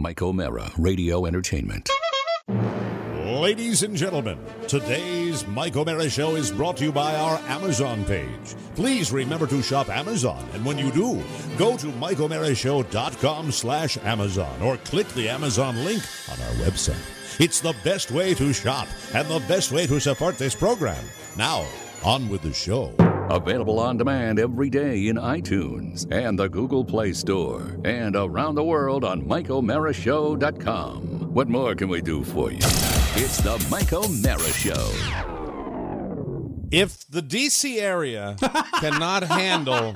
Mike O'Mara, Radio Entertainment. Ladies and gentlemen, today's Mike O'Mara Show is brought to you by our Amazon page. Please remember to shop Amazon, and when you do, go to MikeO'MaraShow.com/Amazon or click the Amazon link on our website. It's the best way to shop and the best way to support this program. Now, on with the show. Available on demand every day in iTunes and the Google Play Store and around the world on MikeO'MaraShow.com. What more can we do for you? It's the Mike O'Mara Show. If the D.C. area cannot handle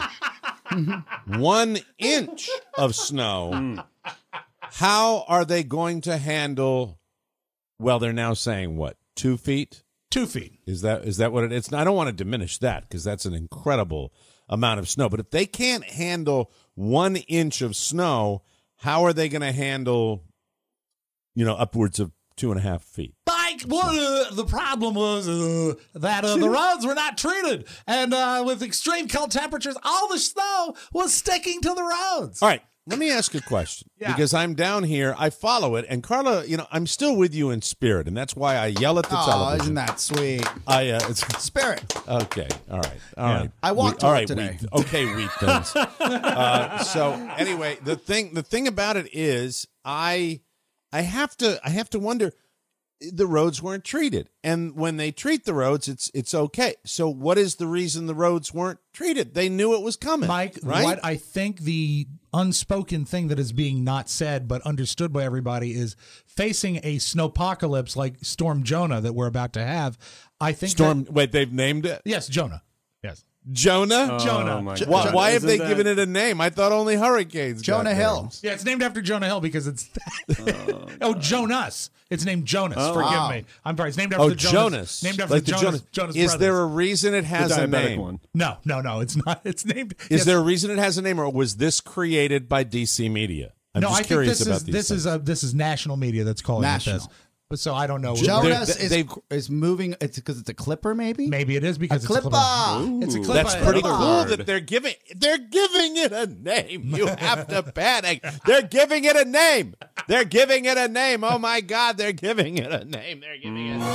1 inch of snow, how are they going to handle, well, they're now saying, what, 2 feet? 2 feet. Is that what it is? I don't want to diminish that because that's an incredible amount of snow. But if they can't handle 1 inch of snow, how are they going to handle, upwards of 2.5 feet? Mike, the problem was that the roads were not treated. And with extreme cold temperatures, all the snow was sticking to the roads. All right. Let me ask a question, because I'm down here, I follow it, and Carla, I'm still with you in spirit, and that's why I yell at the television. Isn't that sweet? It's Spirit. Okay, all right. I walked to work today. Wheat thins. So anyway, the thing about it is, I have to wonder. The roads weren't treated, and when they treat the roads, it's okay. So what is the reason the roads weren't treated? They knew it was coming, Mike. right? What I think the unspoken thing that is being not said but understood by everybody is facing a snowpocalypse like Storm Jonah that we're about to have. I think Wait, they've named it? Yes, Jonah. Yes. Jonah? Jonah. Why have they given it a name? I thought only hurricanes. Jonah Hill. Yeah, it's named after Jonah Hill because it's Jonas. It's named Jonas. Forgive me. I'm sorry. It's named after the Jonas. Named after the Jonas Is brothers. there a reason it has a name? One. No, it's not. It's named. Is there a reason it has a name, or was this created by DC Media? I'm just curious about these things. This is national media that's calling it this. But so I don't know. Jonas is moving. It's because it's a clipper, maybe. Maybe it is because it's a clipper. It's a clipper. That's pretty cool that they're giving it a name. You have to panic. They're giving it a name. Oh my God, they're giving it a name. They're giving it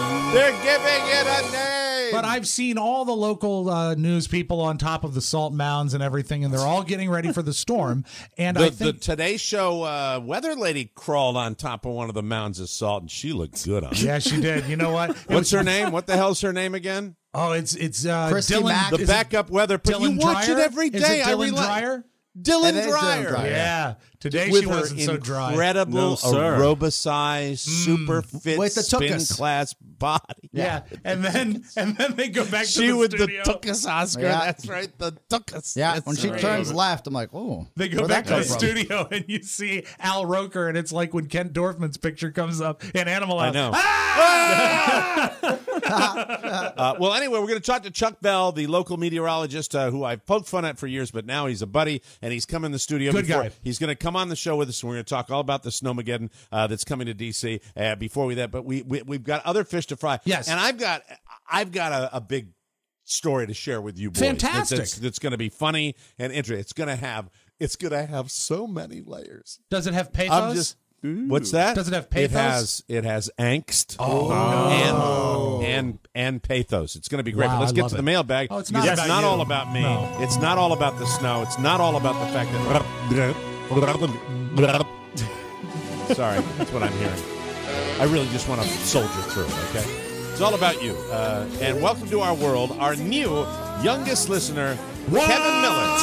a name. But I've seen all the local news people on top of the salt mounds and everything, and they're all getting ready for the storm. And I think the Today Show weather lady crawled on top of one of the mounds of salt, and she looked good on it. Yeah, she did. You know what? What's her name? What the hell's her name again? Oh, it's Christy Dylan. Mack. The backup weather. But you watch it every day. Is it Dylan Dreyer? Dylan Dreyer. Yeah. Today with she wasn't so dry. Incredible aerobicized, super fit, with the spin tuchus. class body. Yeah. And then they go back to the She with studio. the tuchus Oscar. Yeah. That's right. The tuchus. Yeah, That's when she right. turns left, I'm like, oh. They go back to the studio and you see Al Roker, and it's like when Kent Dorfman's picture comes up in Animal House. I know. Well, anyway, we're going to talk to Chuck Bell, the local meteorologist who I've poked fun at for years, but now he's a buddy, and he's come in the studio. Good guy. He's going to come on the show with us, and we're going to talk all about the Snowmageddon that's coming to D.C. Before we that, but we've got other fish to fry. Yes. And I've got a big story to share with you boys. Fantastic. That's going to be funny and interesting. It's going to have so many layers. Does it have pathos? What's that? Does it have pathos? It has angst. And pathos. It's going to be great. Wow, But let's I get love to it. the mailbag. Oh, it's not about you. all about me. No. It's not all about the snow. It's not all about the fact that. Sorry, that's what I'm hearing. I really just want to soldier through it. Okay, it's all about you. And welcome to our world. Our new youngest listener, Kevin Miller.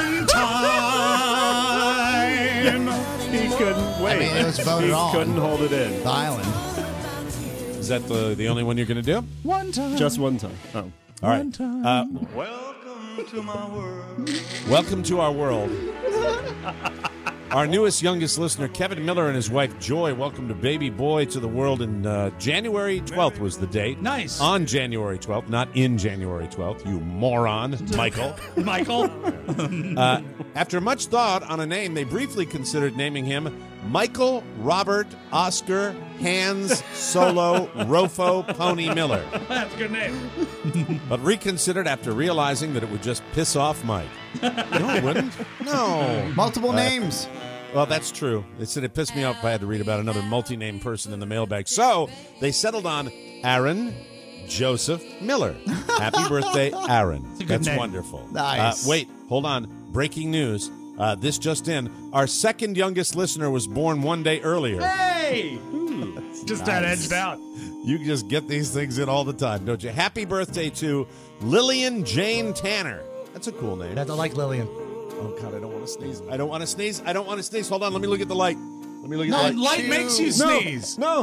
He couldn't wait. I mean, it was voted on. He couldn't hold it in. The island. Is that the only one you're going to do? One time. Just one time. Oh. All right. One time. Welcome to my world. Welcome to our world. Our newest, youngest listener, Kevin Miller, and his wife, Joy, welcomed a baby boy to the world in January 12th was the date. Nice. On January 12th, not in January 12th, you moron, Michael. Michael. After much thought on a name, they briefly considered naming him Michael Robert Oscar Hans Solo Rofo Pony Miller, That's a good name. but reconsidered after realizing that it would just piss off Mike. No, it wouldn't. No. Multiple names. Well, that's true. They said it pissed me off if I had to read about another multi-name person in the mailbag. So they settled on Aaron Joseph Miller. Happy birthday, Aaron. a good That's name. wonderful. Nice. Wait, hold on. Breaking news. This just in. Our second youngest listener was born one day earlier. Hey! Just got edged out. You just get these things in all the time, don't you? Happy birthday to Lillian Jane Tanner. That's a cool name. I like Lillian. Oh, God, I don't want to sneeze. I don't want to sneeze. I don't want to sneeze. Hold on. Let me look at the light. Let me look at No, the light makes you sneeze. No.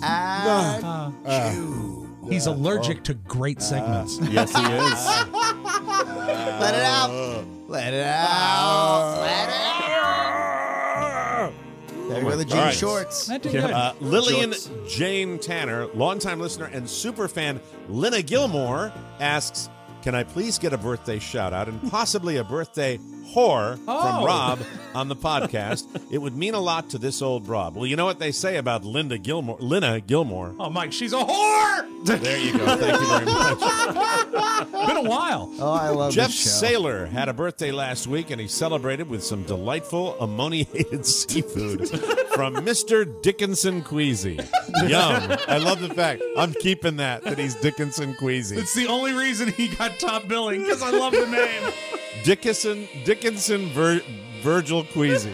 He's allergic to great segments. Yes, he is. Let it out. Let it out. Let it out. There go the jean All right. shorts. That did good. Lillian Jane Tanner, longtime listener and super fan Lynna Gilmore, asks, can I please get a birthday shout out and possibly a birthday whore from Rob on the podcast? It would mean a lot to this old broad. Well, you know what they say about Lynna Gilmore. Oh, Mike, she's a whore! There you go. Thank you very much. Been a while. Oh, I love Jeff this show. Saylor had a birthday last week, and he celebrated with some delightful ammoniated seafood from Mr. Dickinson Queasy. Yum. I love the fact. I'm keeping that he's Dickinson Queasy. It's the only reason he got top billing, because I love the name. Dickinson Virgil Queasy.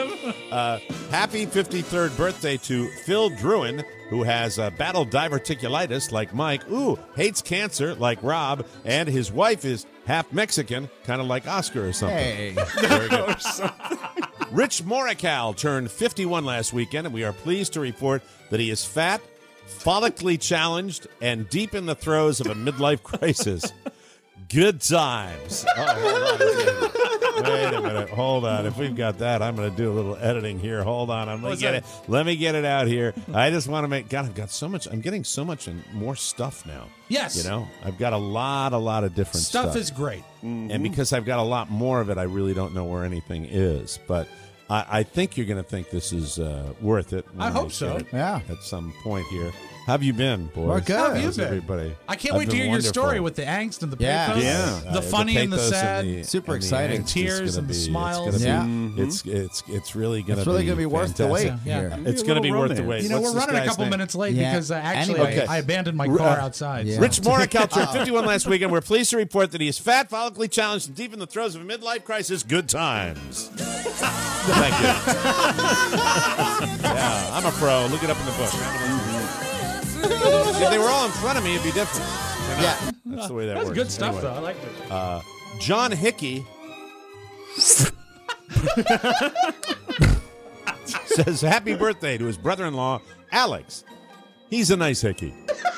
Happy 53rd birthday to Phil Druin, who has battled diverticulitis like Mike, hates cancer like Rob, and his wife is half Mexican, kind of like Oscar or something. Hey. Very good. Rich Morikawa turned 51 last weekend, and we are pleased to report that he is fat, follically challenged, and deep in the throes of a midlife crisis. Good times. Oh, hold on. Wait a minute. Hold on. If we've got that, I'm going to do a little editing here. Hold on. Let me get it out here. I just want to make. God, I've got so much. I'm getting so much and more stuff now. Yes. You know, I've got a lot of different stuff. Stuff is great. And because I've got a lot more of it, I really don't know where anything is. But I think you're going to think this is worth it. I hope so. Get it Yeah. At some point here. How have you been, boys? We're good. How have you How's been? everybody? I can't I've wait to been hear your wonderful. story with the angst and the Yeah. pathos. Yeah. The funny and the pathos sad. Super and the exciting. angst is Tears gonna and the be- smiles. It's Yeah. gonna be, it's really gonna It's really going to be worth the wait fantastic. Yeah. here. It's Maybe a going to be little worth the romance. wait. You know, What's we're this running a guy's couple name? minutes late Yeah. because actually Anyway. Okay. I abandoned my car outside. Yeah. Rich Morikawa turned 51 last weekend. We're pleased to report that he is fat, follically challenged, and deep in the throes of a midlife crisis. Good times. Thank you. Yeah, I'm a pro. Look it up in the book. If they were all in front of me, it'd be different. They're not. Yeah. That's the way that That's works. good stuff, Anyway. though. I liked it. John Hickey says happy birthday to his brother-in-law, Alex. He's a nice hickey.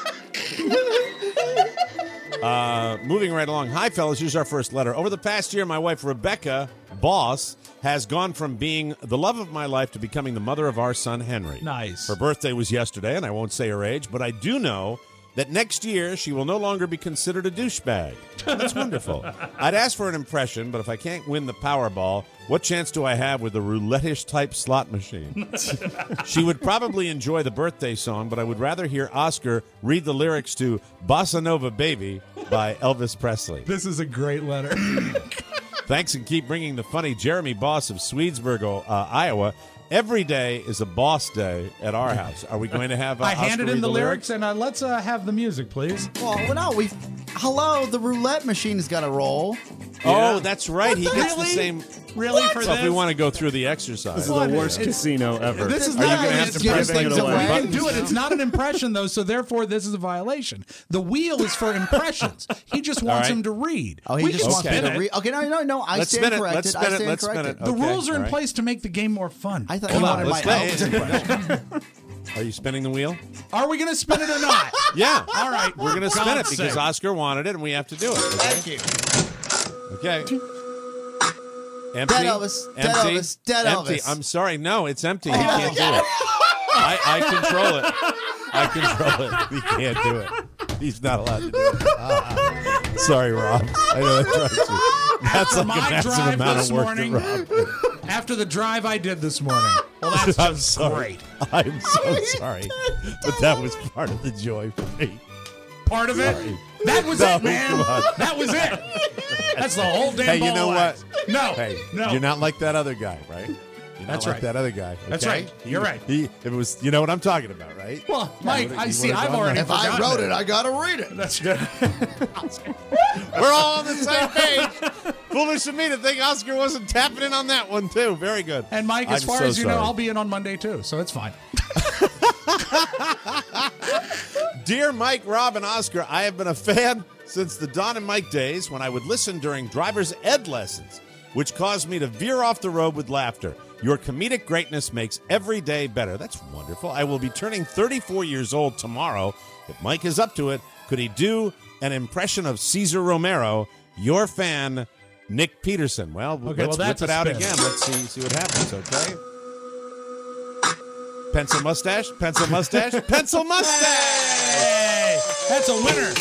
Moving right along. Hi, fellas. Here's our first letter. Over the past year, my wife, Rebecca Boss, has gone from being the love of my life to becoming the mother of our son, Henry. Nice. Her birthday was yesterday, and I won't say her age, but I do know that next year she will no longer be considered a douchebag. That's wonderful. I'd ask for an impression, but if I can't win the Powerball, what chance do I have with the roulette-ish type slot machine? She would probably enjoy the birthday song, but I would rather hear Oscar read the lyrics to Bossa Nova Baby by Elvis Presley. This is a great letter. Thanks, and keep bringing the funny Jeremy Boss of Swedesburg, Iowa. Every day is a boss day at our house. Are we going to have I Oscar handed read in the lyrics, and let's have the music, please. Well, no, hello, the roulette machine's got to roll. Oh, that's right. He gets the Really? same. Really, for So if we this? want to go through the exercise. This is the worst casino ever. This is Are you not. gonna have it's to giving press things it away? away. You can do it. It's not an impression, though, so therefore this is a violation. The wheel is for impressions. He just wants right. him to read. Oh, he We just can wants me spin to it. read. Okay, no, I Let's stand spin it. corrected. Let's spin I it. stand Let's spin corrected. it. The Okay, rules are in all right. place to make the game more fun. I thought Come you on, wanted let's my spin Elvis it. impression. Are you spinning the wheel? Are we going to spin it or not? Yeah. All right. We're going to spin it God's because sake. Oscar wanted it, and we have to do it. Okay? Thank you. Okay. Empty. Dead Elvis. Dead Empty. Elvis. Dead Empty. Elvis. I'm sorry. No, it's empty. He can't do it. I control it. I control it. He can't do it. He's not allowed to do it. Sorry, Rob. I know that drives you. That's After like a my massive drive amount this of work morning, to Rob. after the drive I did this morning. Well, that's I'm just sorry. great. I'm so sorry. But that was part of the joy for me. Part of it. Sorry. That was No, it, man. come on. That was it. That's the whole damn Hey, you ball know of what? wax. No. Hey, no. you're not like that other guy, right? You're That's not right. like that other guy. That's okay? right. You're right. If it was, you know what I'm talking about, right? Well, Mike, I see. I've done already that. If I forgotten wrote it. it, I gotta read it. That's good. We're all on the same page. Foolish of me to think Oscar wasn't tapping in on that one too. Very good. And Mike, as I'm far so as you know, sorry. I'll be in on Monday too, so it's fine. Dear Mike, Rob, and Oscar, I have been a fan since the Don and Mike days when I would listen during driver's ed lessons, which caused me to veer off the road with laughter. Your comedic greatness makes every day better. That's wonderful. I will be turning 34 years old tomorrow. If Mike is up to it, could he do an impression of Cesar Romero? Your fan, Nick Peterson. Well, Okay, let's well, that's whip it a out spin. again. Let's see what happens, okay? Pencil mustache, pencil mustache, pencil mustache! Hey, that's a winner.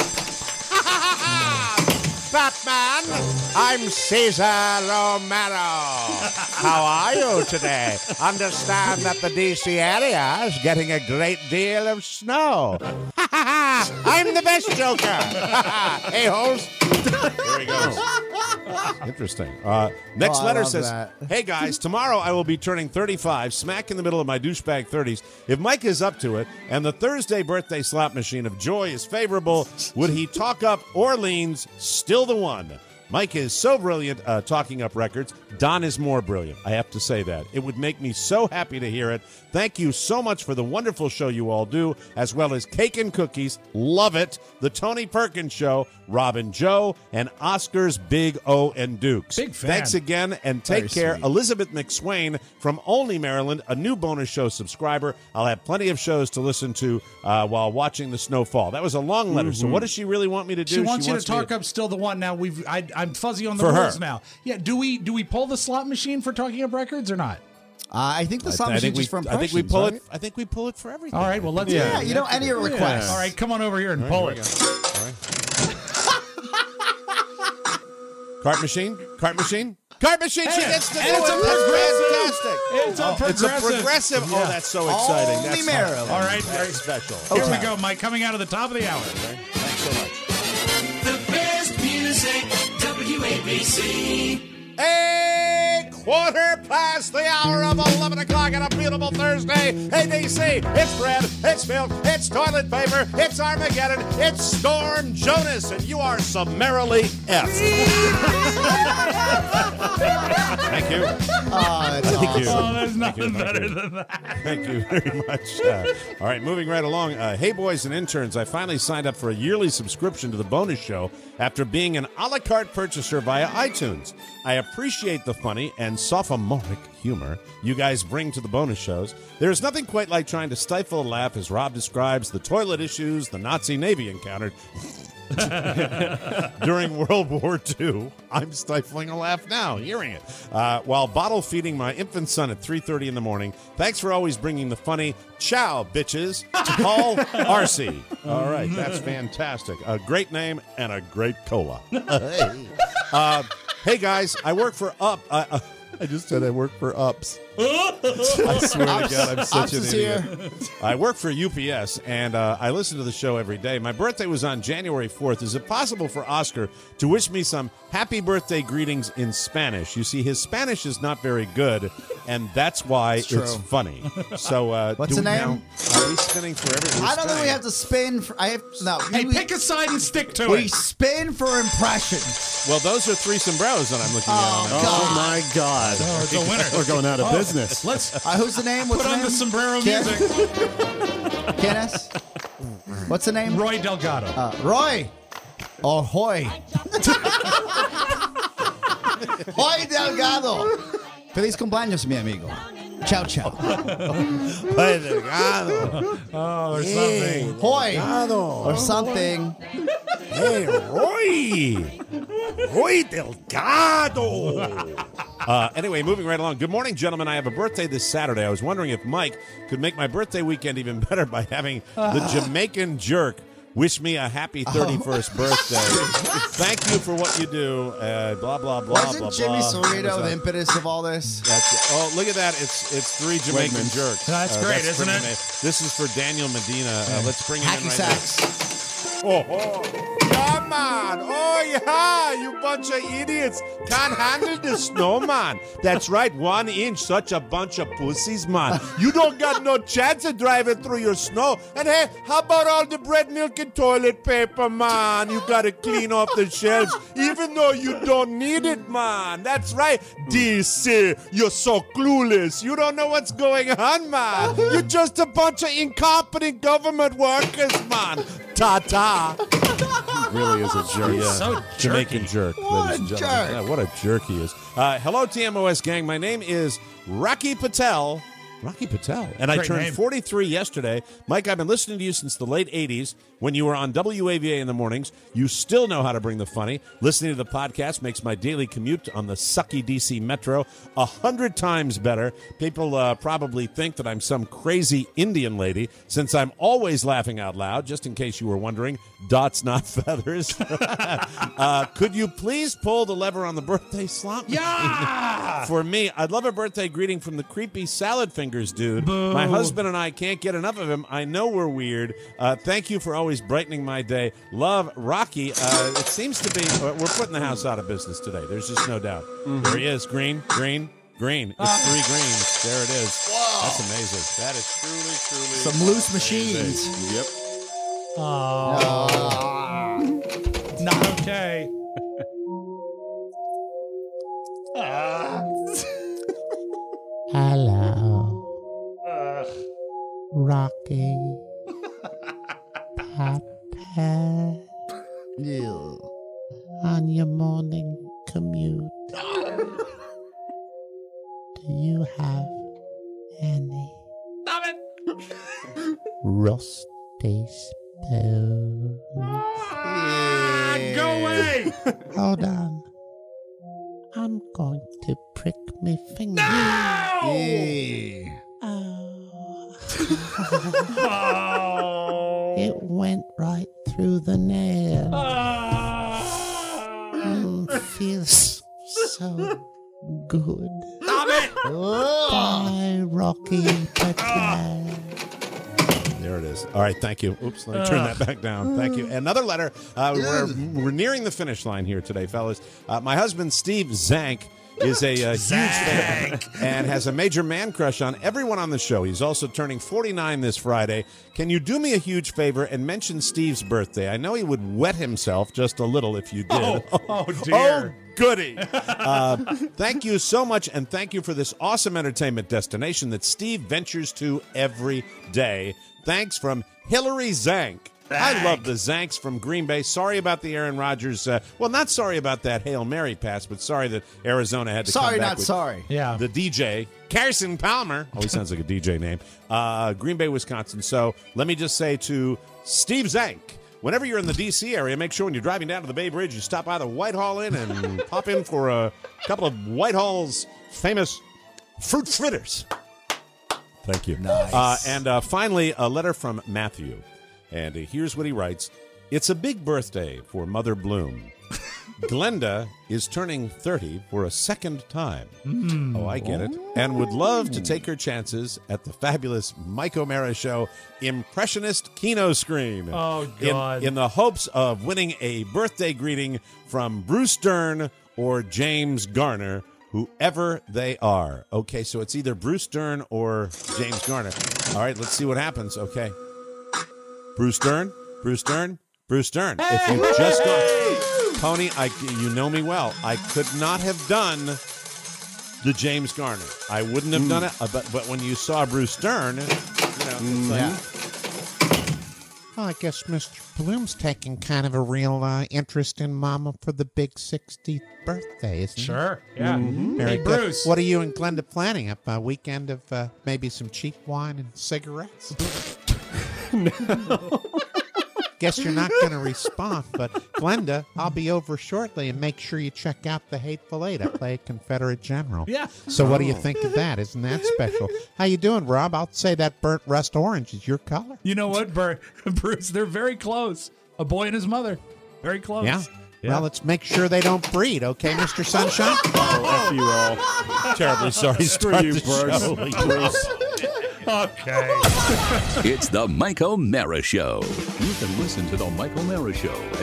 Batman, I'm Cesar Romero. How are you today? Understand that the D.C. area is getting a great deal of snow. I'm the best Joker. Hey, hoes. There he goes. Interesting. Next Oh, I letter love says, that. hey, guys, tomorrow I will be turning 35, smack in the middle of my douchebag 30s. If Mike is up to it and the Thursday birthday slot machine of joy is favorable, would he talk up Orleans, still the one? Mike is so brilliant talking up records. Don is more brilliant. I have to say that. It would make me so happy to hear it. Thank you so much for the wonderful show you all do, as well as Cake and Cookies. Love it. The Tony Perkins Show, Robin Joe, and Oscar's Big O and Dukes. Big fan. Thanks again, and take Very care. sweet. Elizabeth McSwain from Olney, Maryland, a new bonus show subscriber. I'll have plenty of shows to listen to while watching the snowfall. That was a long letter. So what does she really want me to do? She wants you to me talk up still the one. Now I'm fuzzy on the For her. rules now. Yeah, do we pull the slot machine for talking up records or not? I think the slot I machine think we, just for I impressions, think we pull right? it. I think we pull it for everything. All right, well let's Yeah, you know, any request. All right, come on over here and pull it. Cart machine. Cart machine. Cart machine. She Hey, gets to do and it's it. a That's progressive. fantastic. It's a It's a progressive. progressive. Oh, Yeah. that's so exciting. Only That's Maryland. All right, Very special. here we go, Mike. Coming out of the top of the hour. Thanks so much. The best music, WABC. A quarter past the hour of 11 o'clock on a beautiful Thursday. Hey, DC, it's bread, it's milk, it's toilet paper, it's Armageddon, it's Storm Jonas, and you are summarily F. Thank you. Oh, that's Thank awesome. you. Oh, there's nothing Thank better you. than that. Thank you very much. All right, moving right along. Hey, boys and interns, I finally signed up for a yearly subscription to the bonus show after being an a la carte purchaser via iTunes. I appreciate the funny and sophomoric humor you guys bring to the bonus shows. There's nothing quite like trying to stifle a laugh as Rob describes the toilet issues the Nazi Navy encountered during World War II. I'm stifling a laugh now, hearing it. While bottle feeding my infant son at 3:30 in the morning. Thanks for always bringing the funny. Ciao, bitches. Paul Arce. All right, that's fantastic. A great name and a great cola. Hey, guys, I work for Up. I just said I work for Ups. I swear to God, I'm such Ups an is idiot. here. I work for UPS, and I listen to the show every day. My birthday was on January 4th. Is it possible for Oscar to wish me some happy birthday greetings in Spanish? You see, his Spanish is not very good, and that's why it's true. funny. So, What's do the we name? now- Are we spinning for everything? I don't think we have to spin for. Hey, pick a side and stick to We it. spin for impressions. Well, those are three sombreros that I'm looking at. Oh my God. Oh, it's a winner. We're going out of business. Let's Who's the name? What's put the on name? the sombrero Ken- music. Kenneth? What's the name? Roy Delgado. Roy. Oh, Hoy. Hoy Delgado. Feliz cumpleaños, mi amigo. Ciao, ciao. Hey, Delgado. Oh, there's something. Hoy. Delgado. Or something. Hey, Roy. Roy Delgado. Anyway, moving right along. Good morning, gentlemen. I have a birthday this Saturday. I was wondering if Mike could make my birthday weekend even better by having the Jamaican jerk wish me a happy 31st birthday. Thank you for what you do. Blah, blah, blah, Wasn't blah, Jimmy blah. Cerrito the impetus of all this? That's oh, look at that. It's three Jamaican Wegmans. jerks. That's great, isn't pretty it? amazing. This is for Daniel Medina. Let's bring him in Hacky right sacks. now. Oh, oh. man. Oh, yeah, you bunch of idiots. Can't handle the snow, man. That's right, 1 inch, such a bunch of pussies, man. You don't got no chance of driving through your snow. And hey, how about all the bread, milk, and toilet paper, man? You got to clean off the shelves, even though you don't need it, man. That's right, DC. You're so clueless. You don't know what's going on, man. You're just a bunch of incompetent government workers, man. Ta-ta. He really is a jerk. Yeah. So Jamaican jerk. What a jerk. Yeah, what a jerk he is. Hello, TMOS gang. My name is Rocky Patel. Rocky Patel. And I Great turned name. 43 yesterday. Mike, I've been listening to you since the late 80s when you were on WAVA in the mornings. You still know how to bring the funny. Listening to the podcast makes my daily commute on the sucky DC Metro 100 times better. People probably think that I'm some crazy Indian lady since I'm always laughing out loud, just in case you were wondering. Dots, not feathers. Could you please pull the lever on the birthday slot machine? Yeah! For me, I'd love a birthday greeting from the creepy salad fingers dude. My husband and I can't get enough of him. I know we're weird. Thank you for always brightening my day. Love, Rocky. It seems to be, we're putting the house out of business today. There's just no doubt. There he is. Green. It's 3 greens. There it is. Whoa. That's amazing. That is truly Some loose machines. amazing. Yep. Not okay. Hello, Rocky, Papa, Ew. on your morning commute. Do you have any rusty spoons? Go away! Hold on. I'm going to prick my finger. Ew. Oh. Oh. It went right through the nail. Feels so good. Stop it! Bye, Rocky Patel. There it is. All right, thank you. Oops, let me turn that back down. Thank you. Another letter. We're nearing the finish line here today, fellas. My husband, Steve Zank, is a huge fan and has a major man crush on everyone on the show. He's also turning 49 this Friday. Can you do me a huge favor and mention Steve's birthday? I know he would wet himself just a little if you did. Oh, dear. Oh, goody. Thank you so much, and thank you for this awesome entertainment destination that Steve ventures to every day. Thanks from Hillary Zank. I love the Zanks from Green Bay. Sorry about the Aaron Rodgers. Well, not sorry about that Hail Mary pass, but sorry that Arizona had to come Sorry, back not with sorry. Yeah. the DJ, Carson Palmer. Always sounds like a DJ name. Green Bay, Wisconsin. So let me just say to Steve Zank, whenever you're in the D.C. area, make sure when you're driving down to the Bay Bridge, you stop by the Whitehall Inn and pop in for a couple of Whitehall's famous fruit fritters. Thank you. Nice. And finally, a letter from Matthew. And here's what he writes. It's a big birthday for Mother Bloom. Glenda is turning 30 for a second time. Oh, I get it. And would love to take her chances at the fabulous Mike O'Mara Show Impressionist Kino Screen. Oh, God. In the hopes of winning a birthday greeting from Bruce Dern or James Garner, whoever they are. Okay, so it's either Bruce Dern or James Garner. All right, let's see what happens. Okay. Bruce Dern. If you just got Pony, you know me well. I could not have done the James Garner. I wouldn't have done it. But when you saw Bruce Dern, it's like, Well, I guess Mr. Bloom's taking kind of a real interest in Mama for the big 60th birthday, isn't he? Sure. Yeah. Very Hey, good. Bruce. What are you and Glenda planning? A weekend of maybe some cheap wine and cigarettes? Guess you're not going to respond, but Glenda, I'll be over shortly, and make sure you check out The Hateful Eight. I play a Confederate general. Yeah. So what do you think of that? Isn't that special? How you doing, Rob? I'll say that burnt rust orange is your color. You know what, Bruce? They're very close. A boy and his mother. Very close. Yeah. Well, let's make sure they don't breed, okay, Mr. Sunshine? Oh, F you all. terribly sorry. Screw Start you, the Bruce. show. Bruce. Okay. It's the Mike O'Mara Show. You can listen to the Mike O'Mara Show at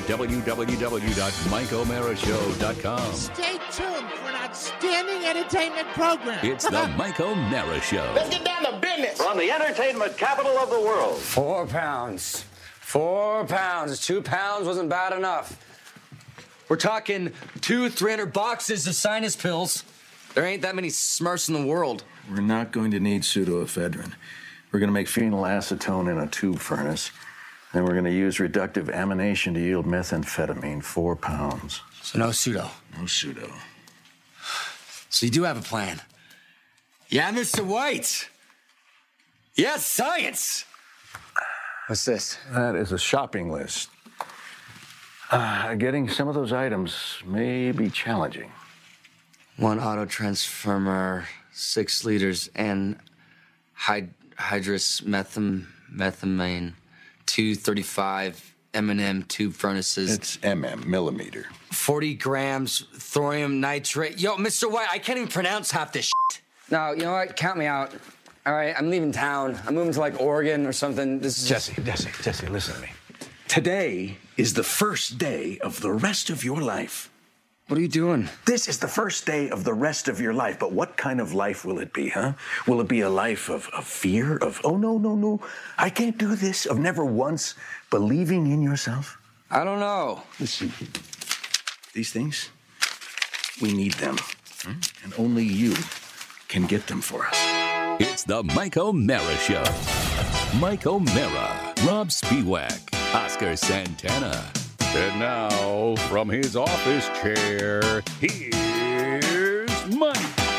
www.mikeomarashow.com. Stay tuned for an outstanding entertainment program. It's the Mike O'Mara Show. Let's get down to business. From the entertainment capital of the world. 4 pounds. 4 pounds. 2 pounds wasn't bad enough. We're talking 200-300 boxes of sinus pills. There ain't that many Smurfs in the world. We're not going to need pseudoephedrine. We're going to make phenylacetone in a tube furnace. Then we're going to use reductive amination to yield methamphetamine, 4 pounds. So no pseudo. No pseudo. So you do have a plan. Yeah, Mr. White. Yes, science. What's this? That is a shopping list. Getting some of those items may be challenging. 1 auto transformer, 6 liters, and hydrous methamine, 235 M&M tube furnaces. It's millimeter. 40 grams thorium nitrate. Yo, Mr. White, I can't even pronounce half this shit. No, you know what? Count me out. All right, I'm leaving town. I'm moving to, like, Oregon or something. This is Jesse, listen to me. Today is the first day of the rest of your life. What are you doing? This is the first day of the rest of your life, but what kind of life will it be, huh? Will it be a life of fear, of, oh, no, I can't do this, of never once believing in yourself? I don't know. Listen, these things, we need them, and only you can get them for us. It's the Mike O'Mara Show. Mike O'Mara, Rob Spiewak, Oscar Santana. And now, from his office chair, here's Mike.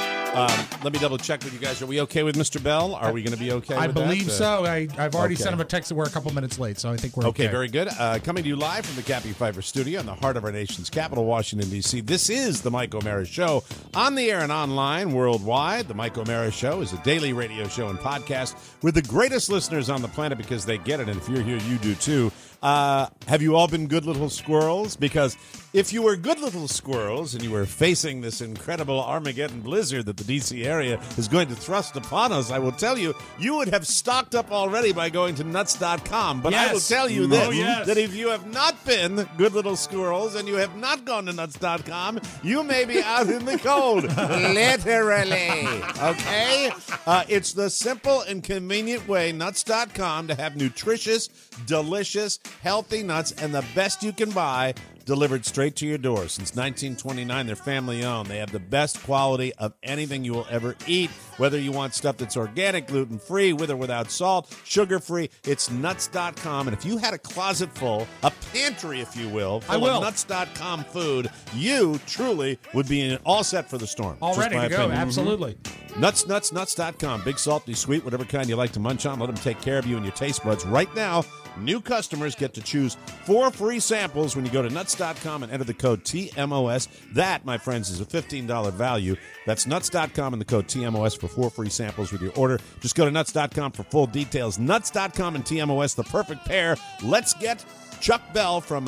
Let me double check with you guys. Are we okay with Mr. Bell? Are we going to be okay I with that? believe so. I've already okay. sent him a text that we're a couple minutes late, so I think we're okay. Okay, very good. Coming to you live from the Cappy Pfeiffer studio in the heart of our nation's capital, Washington, D.C. This is the Mike O'Mara Show, on the air and online worldwide. The Mike O'Mara Show is a daily radio show and podcast with the greatest listeners on the planet because they get it, and if you're here, you do too. Have you all been good little squirrels? Because if you were good little squirrels and you were facing this incredible Armageddon blizzard that the D.C. area is going to thrust upon us, I will tell you, you would have stocked up already by going to nuts.com. But I will tell you this, that if you have not been good little squirrels and you have not gone to nuts.com, you may be out in the cold. Literally. Okay? It's the simple and convenient way, nuts.com, to have nutritious, delicious, healthy nuts and the best you can buy delivered straight to your door. Since 1929, they're family-owned. They have the best quality of anything you will ever eat, whether you want stuff that's organic, gluten-free, with or without salt, sugar-free. It's nuts.com. And if you had a closet full, a pantry, if you will, full of nuts.com food, you truly would be all set for the storm. All ready to go, absolutely. Nuts.com. Big, salty, sweet, whatever kind you like to munch on. Let them take care of you and your taste buds. Right now, new customers get to choose 4 free samples when you go to nuts.com and enter the code TMOS. That, my friends, is a $15 value. That's nuts.com and the code TMOS for 4 free samples with your order. Just go to nuts.com for full details. Nuts.com and TMOS, the perfect pair. Let's get Chuck Bell from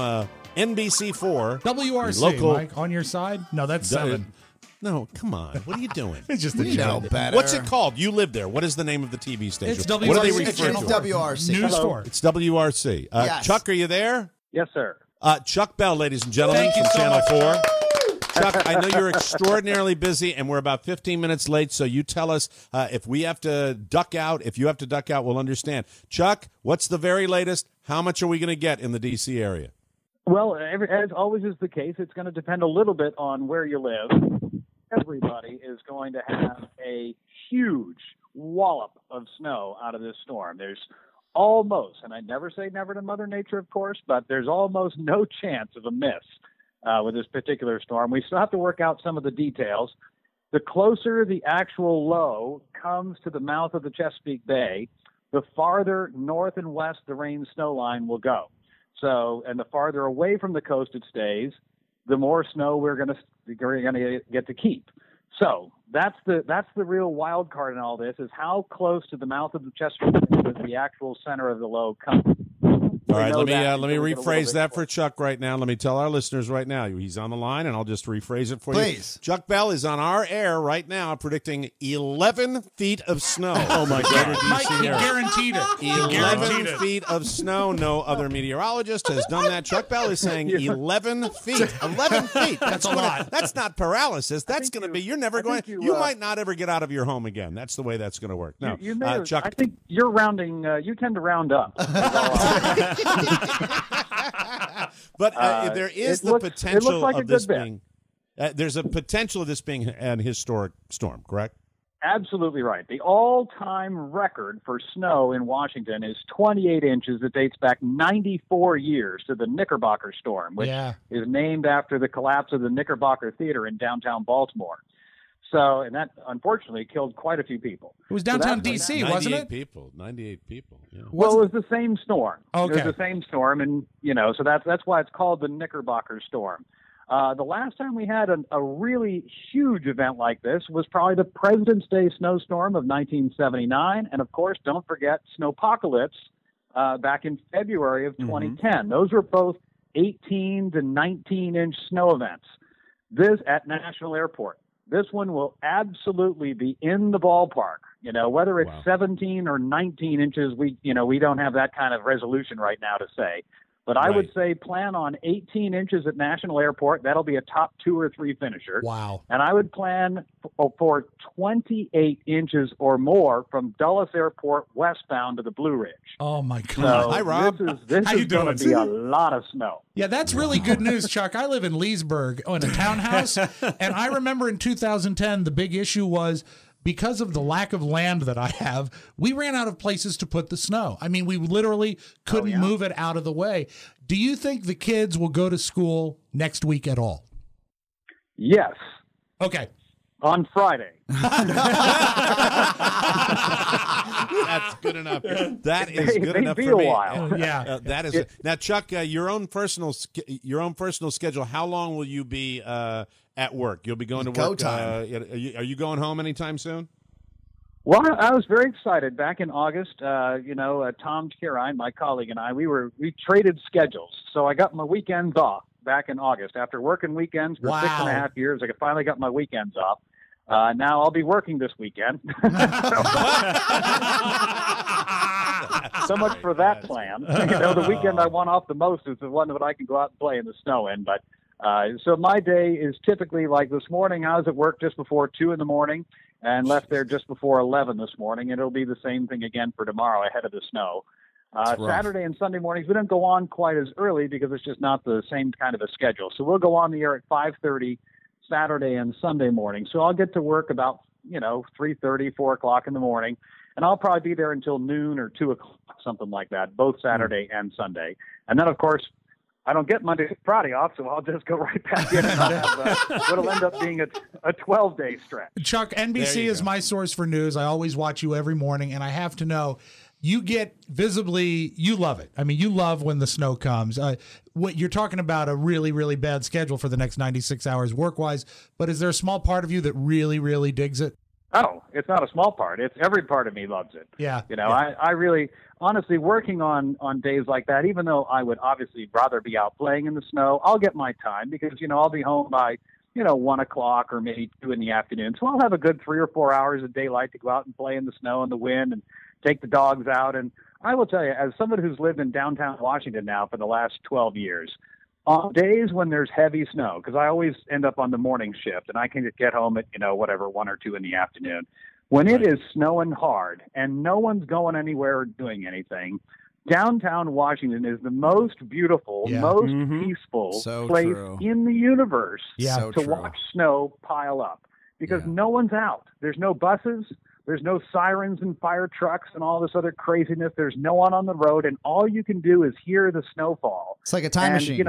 NBC4. WRC, local, Mike, on your side? No, that's 7. No, come on. What are you doing? It's just a joke. What's it called? You live there. What is the name of the TV station? It's WRC. What do they refer to? It's WRC. News 4. It's WRC. Yes. Chuck, are you there? Yes, sir. Chuck Bell, ladies and gentlemen, Thank you from so Channel much. 4. Chuck, I know you're extraordinarily busy, and we're about 15 minutes late, so you tell us if we have to duck out. If you have to duck out, we'll understand. Chuck, what's the very latest? How much are we going to get in the D.C. area? Well, as always is the case, it's going to depend a little bit on where you live. Everybody is going to have a huge wallop of snow out of this storm. There's almost, and I never say never to Mother Nature, of course, but there's almost no chance of a miss with this particular storm. We still have to work out some of the details. The closer the actual low comes to the mouth of the Chesapeake Bay, the farther north and west the rain snow line will go. So, and the farther away from the coast it stays, the more snow we're going to get to keep. So that's the real wild card in all this, is how close to the mouth of the Chesapeake Bay does the actual center of the low come. All All right, know let me that let me until we get a little rephrase bit that closer. for Chuck right now. Let me tell our listeners right now. He's on the line, and I'll just rephrase it for you. Please. Chuck Bell is on our air right now, predicting 11 feet of snow. Oh, my God. Mike, he guaranteed it. He 11 guaranteed it. feet of snow. No other meteorologist has done that. Chuck Bell is saying 11 feet. 11 feet. That's a lot. That's not paralysis. That's going to be. You're never going. think You might not ever get out of your home again. That's the way that's going to work. No, You may have, Chuck. I think you're rounding. You tend to round up. But there is it looks potential like a of this good bet. being. There's a potential of this being an historic storm. Correct. Absolutely right. The all-time record for snow in Washington is 28 inches. It dates back 94 years to the Knickerbocker storm, which is named after the collapse of the Knickerbocker Theater in downtown Baltimore. So, and that unfortunately killed quite a few people. It was downtown So D.C., wasn't it? 98 people. Yeah. Well, it was the same storm. Okay. It was the same storm, and so that's why it's called the Knickerbocker storm. The last time we had a really huge event like this was probably the President's Day snowstorm of 1979, and of course, don't forget Snowpocalypse back in February of 2010. Those were both 18 to 19-inch snow events. This at National Airport. This one will absolutely be in the ballpark. Whether it's 17 or 19 inches, we don't have that kind of resolution right now to say. But I would say plan on 18 inches at National Airport. That'll be a top 2 or 3 finisher. Wow. And I would plan for 28 inches or more from Dulles Airport westbound to the Blue Ridge. Oh, my God. So Hi, Rob. This How you is going doing? to be a lot of snow. Yeah, that's really good news, Chuck. I live in Leesburg in a townhouse, and I remember in 2010, the big issue was because of the lack of land that I have, we ran out of places to put the snow. I mean, we literally couldn't move it out of the way. Do you think the kids will go to school next week at all? Yes. Okay. On Friday. That's good enough. That is good enough be for a me. while. That is now, Chuck. Your own personal schedule. How long will you be at work? You'll be going to Go work. time. Are you going home anytime soon? Well, I was very excited back in August. Tom Kirine, my colleague, and I, we traded schedules. So I got my weekends off back in August. After working weekends for 6.5 years, I finally got my weekends off. Now I'll be working this weekend. So much for that plan. The weekend I want off the most is the one that I can go out and play in the snow in. But so my day is typically like this morning. I was at work just before 2 in the morning and left there just before 11 this morning. And it'll be the same thing again for tomorrow ahead of the snow. Saturday and Sunday mornings, we don't go on quite as early because it's just not the same kind of a schedule. So we'll go on the air at 5:30 Saturday and Sunday morning. So I'll get to work about, 3:30, 4 o'clock in the morning. And I'll probably be there until noon or 2 o'clock, something like that, both Saturday and Sunday. And then, of course, I don't get Monday, Friday off, so I'll just go right back in and I'll have what'll end up being a 12-day stretch. Chuck, NBC is my source for news. I always watch you every morning, and I have to know, you get visibly, you love it. I mean, you love when the snow comes. What you're talking about, a really, really bad schedule for the next 96 hours work-wise, but is there a small part of you that really, really digs it? Oh, it's not a small part. It's every part of me loves it. Yeah. I really, honestly, working on days like that, even though I would obviously rather be out playing in the snow, I'll get my time because, I'll be home by, 1 o'clock or maybe 2 in the afternoon. So I'll have a good 3 or 4 hours of daylight to go out and play in the snow and the wind and take the dogs out. And I will tell you, as someone who's lived in downtown Washington now for the last 12 years, on days when there's heavy snow, because I always end up on the morning shift and I can get home at, 1 or 2 in the afternoon. When it is snowing hard and no one's going anywhere or doing anything, downtown Washington is the most beautiful, most peaceful place in the universe to watch snow pile up because no one's out. There's no buses. There's no sirens and fire trucks and all this other craziness. There's no one on the road, and all you can do is hear the snowfall. It's like a time machine.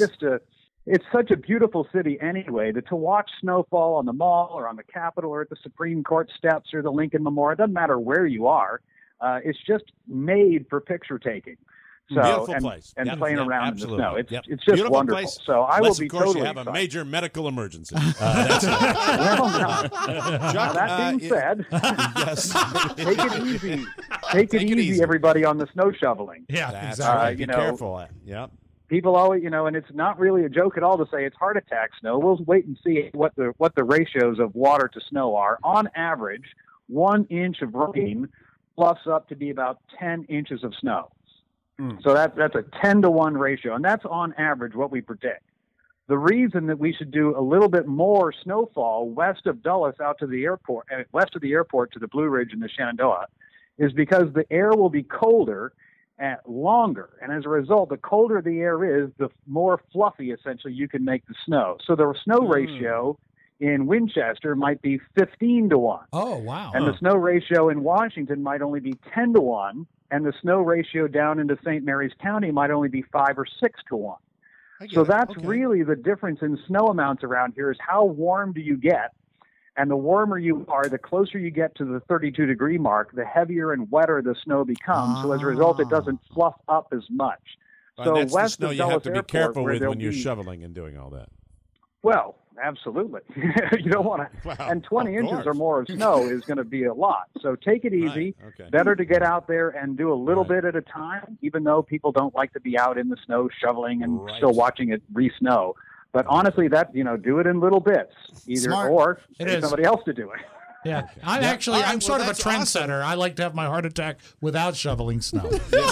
It's such a beautiful city anyway that to watch snowfall on the Mall or on the Capitol or at the Supreme Court steps or the Lincoln Memorial, it doesn't matter where you are. It's just made for picture taking. So, Beautiful place. And Yep. playing Yep. around Absolutely. in the snow. Yep. It's just Beautiful wonderful. place. So I will Unless, be of course, totally you have a excited. major medical emergency. That's it. Well, now that being said, yes. take it easy. Take it easy, everybody, on the snow shoveling. Yeah, That's exactly. right. Be You know, careful. Yep. People always, and it's not really a joke at all to say it's heart attack snow. We'll wait and see what the ratios of water to snow are. On average, 1 inch of rain fluffs up to be about 10 inches of snow. So that's a 10-to-1 ratio, and that's on average what we predict. The reason that we should do a little bit more snowfall west of Dulles out to the airport, west of the airport to the Blue Ridge and the Shenandoah, is because the air will be colder and longer. And as a result, the colder the air is, the more fluffy, essentially, you can make the snow. So the snow ratio in Winchester might be 15-to-1. Oh, wow. And the snow ratio in Washington might only be 10-to-1. And the snow ratio down into St. Mary's County might only be 5 or 6-to-1. So that's really the difference in snow amounts around here is how warm do you get? And the warmer you are, the closer you get to the 32-degree mark, the heavier and wetter the snow becomes. So as a result, it doesn't fluff up as much. So that's west the snow of you Dulles have to be Airport, careful where with when you're there'll be- shoveling and doing all that. Well, absolutely. You don't want to. Wow, and 20 of inches course. or more of snow is going to be a lot. So take it easy. Right, okay. Better to get out there and do a little bit at a time, even though people don't like to be out in the snow shoveling and still watching it re-snow. But honestly, do it in little bits, either Smart. or It get is. somebody else to do it. Yeah, I'm Yeah. actually, All right, I'm well, sort of a that's awesome. trendsetter. I like to have my heart attack without shoveling snow.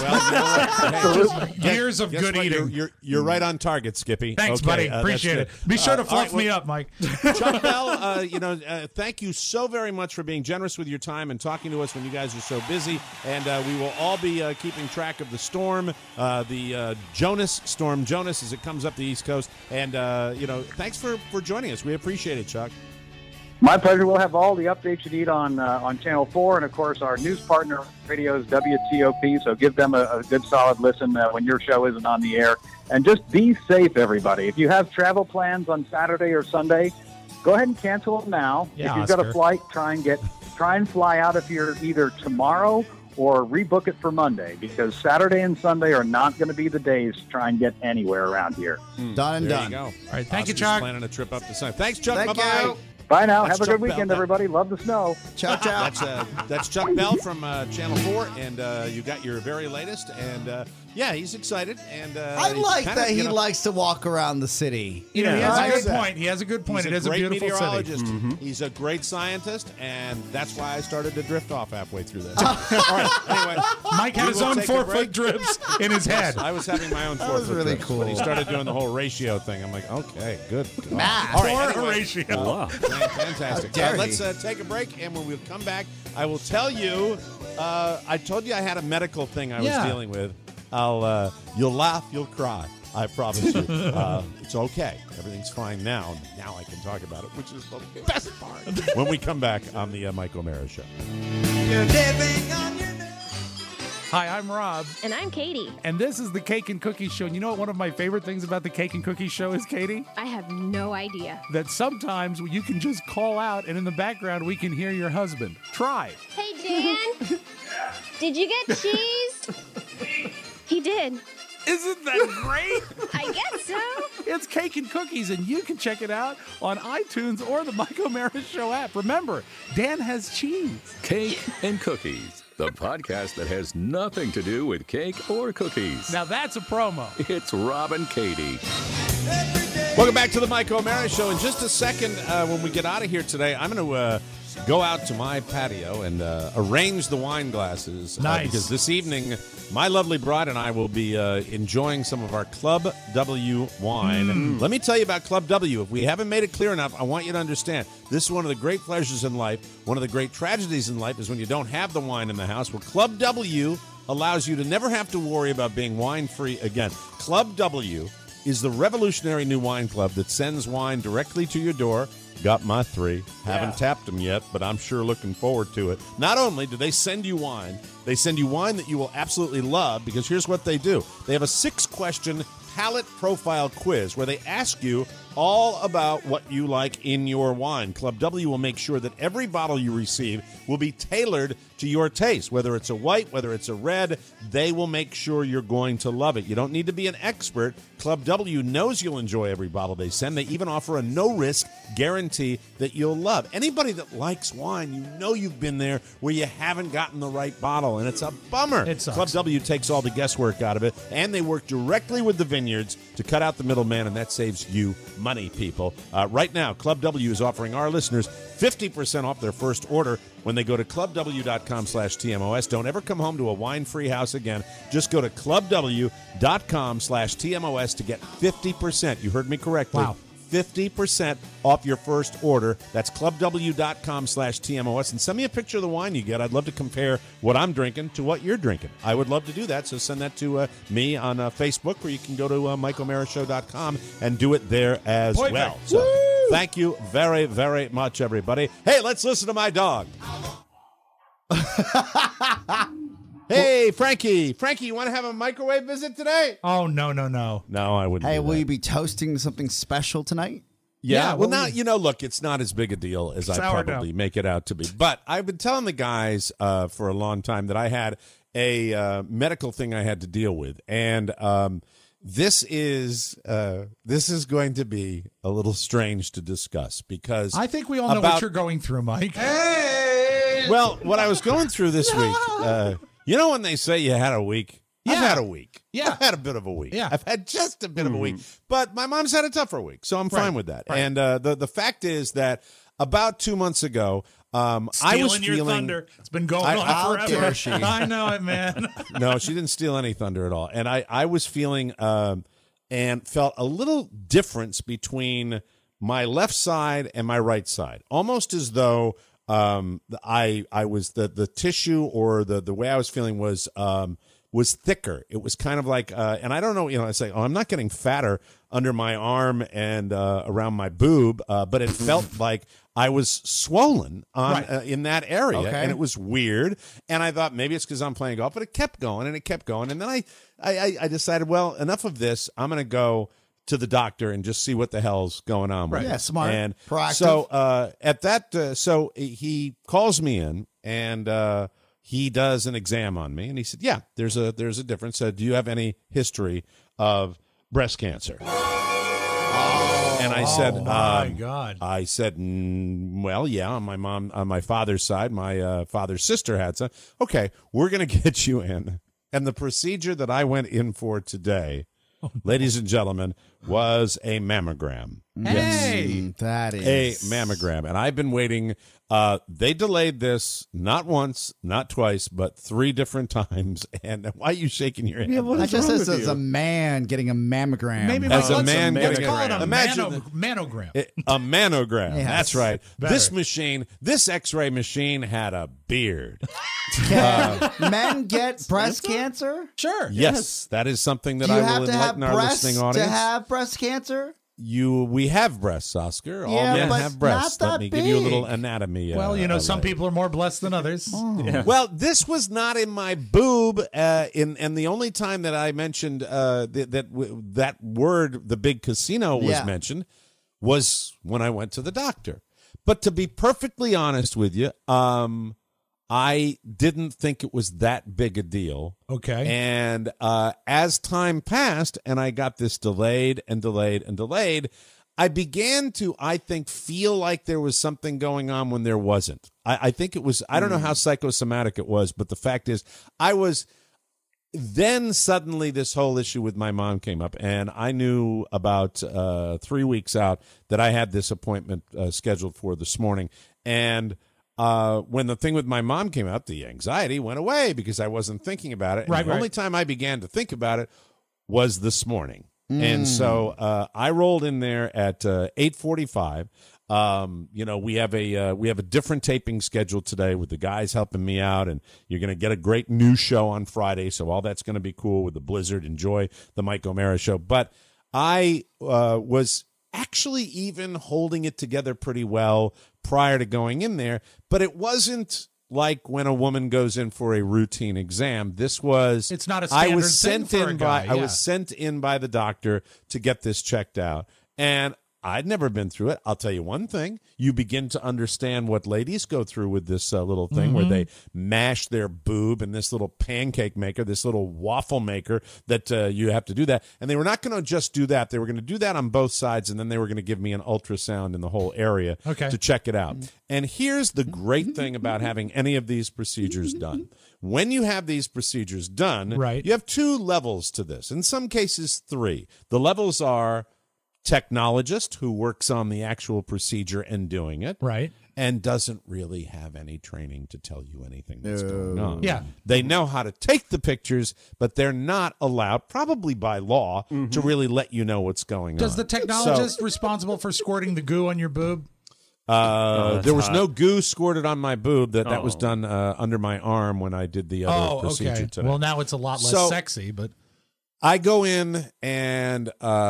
Hey, Years of guess good what? eating. You're right on target, Skippy. Thanks, Okay, buddy. that's Appreciate good. it. Be sure to all fluff right, me well, up, Mike. Chuck Bell, thank you so very much for being generous with your time and talking to us when you guys are so busy. And we will all be keeping track of the storm, the Jonas, Storm Jonas, as it comes up the East Coast. And, thanks for joining us. We appreciate it, Chuck. My pleasure. We'll have all the updates you need on Channel 4. And, of course, our news partner radio is WTOP. So give them a good, solid listen when your show isn't on the air. And just be safe, everybody. If you have travel plans on Saturday or Sunday, go ahead and cancel them now. Yeah, if you've got Oscar. a flight, try and fly out if you're either tomorrow or rebook it for Monday, because Saturday and Sunday are not going to be the days to try and get anywhere around here. Done and There done. you go. All right, thank you, Oscar's Chuck. planning a trip up to Sun. Thanks, Chuck. Thank Bye-bye. you. Bye now. That's Have a Chuck good weekend, Bell. everybody. Love the snow. Ciao, ciao. That's Chuck Bell from Channel 4, and you got your very latest. And he's excited. And I he's like kinda, that he likes to walk around the city. He has I a like good that. point. He has a good point. He's It is a great beautiful meteorologist. city. He's a great scientist, and that's why I started to drift off halfway through this. All right. Anyway, Mike had we his will own take a 4-foot break. drips in his head. I was having my own That 4-foot was really drifts, cool. But he started doing the whole ratio thing. I'm like, okay, good. Math. All right, Or anyway. Horatio. Wow. Fantastic. How dare Let's he. take a break, and when we come back, I will tell you. I told you I had a medical thing I was Yeah. dealing with. You'll laugh, you'll cry. I promise you. It's okay. Everything's fine now. Now I can talk about it, which is the best part. When we come back on the Mike O'Mara Show. Hi, I'm Rob, And I'm Katie. and this is the Cake and Cookie Show. And you know what one of my favorite things about the Cake and Cookie Show is, Katie? I have no idea. That sometimes you can just call out, and in the background, we can hear your husband. Try. Hey, Dan. Did you get cheese? He did. Isn't that great? I guess so. It's Cake and Cookies, and you can check it out on iTunes or the Mike O'Mara Show app. Remember, Dan has cheese. Cake and Cookies, the podcast that has nothing to do with cake or cookies. Now that's a promo. It's Rob and Katie. Welcome back to the Mike O'Mara Show. In just a second, when we get out of here today, I'm going to go out to my patio and arrange the wine glasses. Nice. Because this evening, my lovely bride and I will be enjoying some of our Club W wine. Let me tell you about Club W. If we haven't made it clear enough, I want you to understand. This is one of the great pleasures in life. One of the great tragedies in life is when you don't have the wine in the house. Well, Club W allows you to never have to worry about being wine-free again. Club W is the revolutionary new wine club that sends wine directly to your door. Got my 3. Haven't tapped them yet, but I'm sure looking forward to it. Not only do they send you wine They send you wine that you will absolutely love because here's what they do. They have a 6-question palate profile quiz where they ask you all about what you like in your wine. Club W will make sure that every bottle you receive will be tailored to your taste. Whether it's a white, whether it's a red, they will make sure you're going to love it. You don't need to be an expert. Club W knows you'll enjoy every bottle they send. They even offer a no-risk guarantee that you'll love. Anybody that likes wine, you know you've been there where you haven't gotten the right bottle, and it's a bummer. It sucks. Club W takes all the guesswork out of it, and they work directly with the vineyards to cut out the middleman, and that saves you money, people. Right now, Club W is offering our listeners 50% off their first order when they go to clubw.com/TMOS. Don't ever come home to a wine-free house again. Just go to clubw.com/TMOS to get 50%. You heard me correctly. Wow. 50% off your first order. That's clubw.com/TMOS. And send me a picture of the wine you get. I'd love to compare what I'm drinking to what you're drinking. I would love to do that. So send that to me on Facebook, or you can go to MikeO'MaraShow.com and do it there as well. So thank you very, very much, everybody. Hey, let's listen to my dog. Hey, Frankie. Frankie, you want to have a microwave visit today? Oh, no. No, I wouldn't. Hey, do will that. you be toasting something special tonight? Yeah, well, now, look, it's not as big a deal as I Sourdough. probably make it out to be. But I've been telling the guys for a long time that I had a medical thing I had to deal with. And this is going to be a little strange to discuss because I think we all know what you're going through, Mike. Well, what I was going through this week, when they say you had a week? Yeah. I've had a week. Yeah. I've had a bit of a week. Yeah. I've had just a bit of a week. But my mom's had a tougher week, so I'm fine with that. Right. And the fact is that about 2 months ago, I was Stealing your feeling thunder. It's been going on How forever. dare she? I know it, man. No, she didn't steal any thunder at all. And I was feeling and felt a little difference between my left side and my right side, almost as though I was the tissue or the way I was feeling was thicker. It was kind of like, and I don't know, I say, I'm not getting fatter under my arm and around my boob, but it felt like I was swollen in that area, and it was weird. And I thought maybe it's because I'm playing golf, but it kept going and it kept going. And then I decided, well, enough of this. I'm going to go to the doctor and just see what the hell's going on with it. Yeah, smart. And Proactive. so at that, so he calls me in and he does an exam on me, and he said, "Yeah, there's a difference. Do you have any history of breast cancer?" And I said, my God. I said, well, yeah, on my father's side, my father's sister had some. Okay, we're going to get you in. And the procedure that I went in for today, ladies and gentlemen, was a mammogram. Hey! That A is mammogram. And I've been waiting. They delayed this not once, not twice, but 3 different times. And why are you shaking your head? I just says as a man getting a mammogram. Maybe As a let's man let's getting call it a Imagine manogram. A manogram. Yes. That's right. Better. This X-ray machine had a beard. Can men get breast cancer? Sure. Yes, that is something that Do you I have will to have enlighten our breasts listening to audience. have breast cancer? We have breasts, Oscar. All Yeah, men but have breasts. not Let that me give you a little big. anatomy. Well, some Larry. people are more blessed than others. Oh. Well, this was not in my boob, and the only time that I mentioned that word, the big casino, was mentioned, was when I went to the doctor. But to be perfectly honest with you, I didn't think it was that big a deal. Okay. And as time passed, and I got this delayed and delayed and delayed, I began to, I think, feel like there was something going on when there wasn't. I think it was, I don't know how psychosomatic it was, but the fact is, then suddenly this whole issue with my mom came up, and I knew about 3 weeks out that I had this appointment scheduled for this morning. And when the thing with my mom came out, the anxiety went away because I wasn't thinking about it. And the only time I began to think about it was this morning. And so I rolled in there at 8:45. We have a different taping schedule today with the guys helping me out, and you're going to get a great new show on Friday. So all that's going to be cool with the blizzard. Enjoy the Mike O'Mara show. But I was actually even holding it together pretty well prior to going in there, but it wasn't like when a woman goes in for a routine exam. This was It's not a standard I was sent thing for a in guy, by I yeah. was sent in by the doctor to get this checked out, and I'd never been through it. I'll tell you one thing. You begin to understand what ladies go through with this little thing where they mash their boob in this little pancake maker, this little waffle maker that you have to do that. And they were not going to just do that. They were going to do that on both sides, and then they were going to give me an ultrasound in the whole area to check it out. And here's the great thing about having any of these procedures done. When you have these procedures done, you have 2 levels to this. In some cases, 3. The levels are technologist who works on the actual procedure and doing it, and doesn't really have any training to tell you anything that's going on. Yeah. They know how to take the pictures, but they're not allowed, probably by law, to really let you know what's going on. Does the technologist responsible for squirting the goo on your boob? There was no goo squirted on my boob. That was done under my arm when I did the other procedure today. Well, now it's a lot less sexy, but I go in and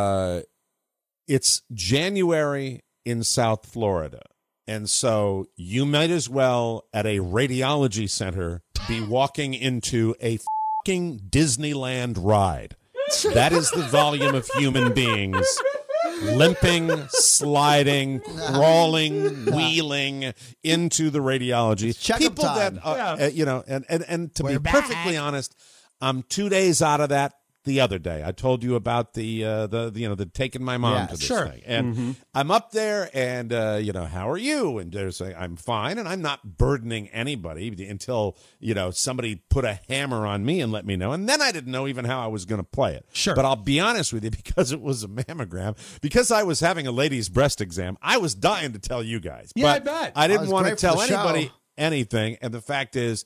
it's January in South Florida. And so you might as well, at a radiology center, be walking into a fucking Disneyland ride. That is the volume of human beings limping, sliding, crawling, wheeling into the radiology. People that, you know, and to be perfectly honest, I'm 2 days out of that. The other day, I told you about the taking my mom to this thing, and I'm up there, and how are you? And they're saying I'm fine, and I'm not burdening anybody until somebody put a hammer on me and let me know, and then I didn't know even how I was going to play it. Sure, but I'll be honest with you, because it was a mammogram, because I was having a lady's breast exam, I was dying to tell you guys. Yeah, but I bet. I didn't want to tell anybody anything, and the fact is,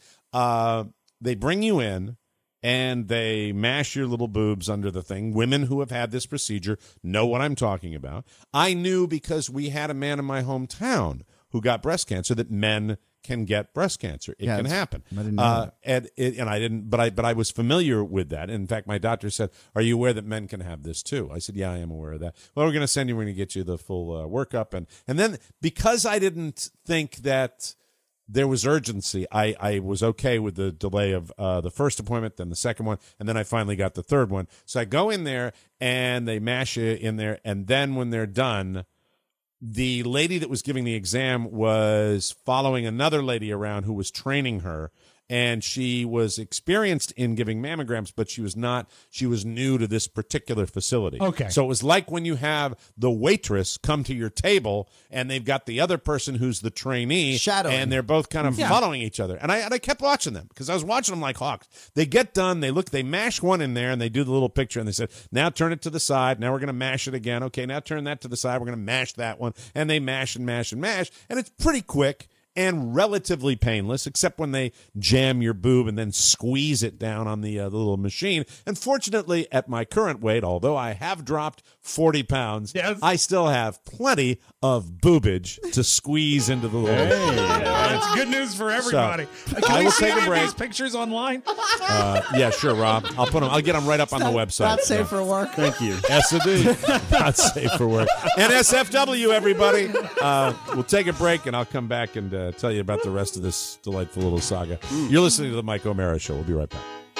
they bring you in. And they mash your little boobs under the thing. Women who have had this procedure know what I'm talking about. I knew because we had a man in my hometown who got breast cancer that men can get breast cancer. It can happen. I didn't know and I didn't, but I was familiar with that. In fact, my doctor said, "Are you aware that men can have this too?" I said, "Yeah, I am aware of that." Well, we're going to get you the full workup, and then because I didn't think that there was urgency, I was okay with the delay of the first appointment, then the second one, and then I finally got the third one. So I go in there, and they mash it in there, and then when they're done, the lady that was giving the exam was following another lady around who was training her, and she was experienced in giving mammograms, but she was new to this particular facility. Okay. So it was like when you have the waitress come to your table and they've got the other person who's the trainee shadowing, and they're both kind of following each other. And I kept watching them because I was watching them like hawks. They get done, they mash one in there and they do the little picture and they said, "Now turn it to the side. Now we're going to mash it again. Okay, now turn that to the side. We're going to mash that one." And they mash and mash and mash. And it's pretty quick and relatively painless, except when they jam your boob and then squeeze it down on the little machine. And fortunately, at my current weight, although I have dropped 40 pounds, I still have plenty of boobage to squeeze into the little... That's good news for everybody. So, Can I we will see take a any of break. these pictures online? Yeah, sure, Rob. I'll get them right up on the website. Not safe for work. Thank you. Yes, indeed. Not safe for work. NSFW, everybody. We'll take a break, and I'll come back and tell you about the rest of this delightful little saga. You're listening to the Mike O'Mara Show. We'll be right back.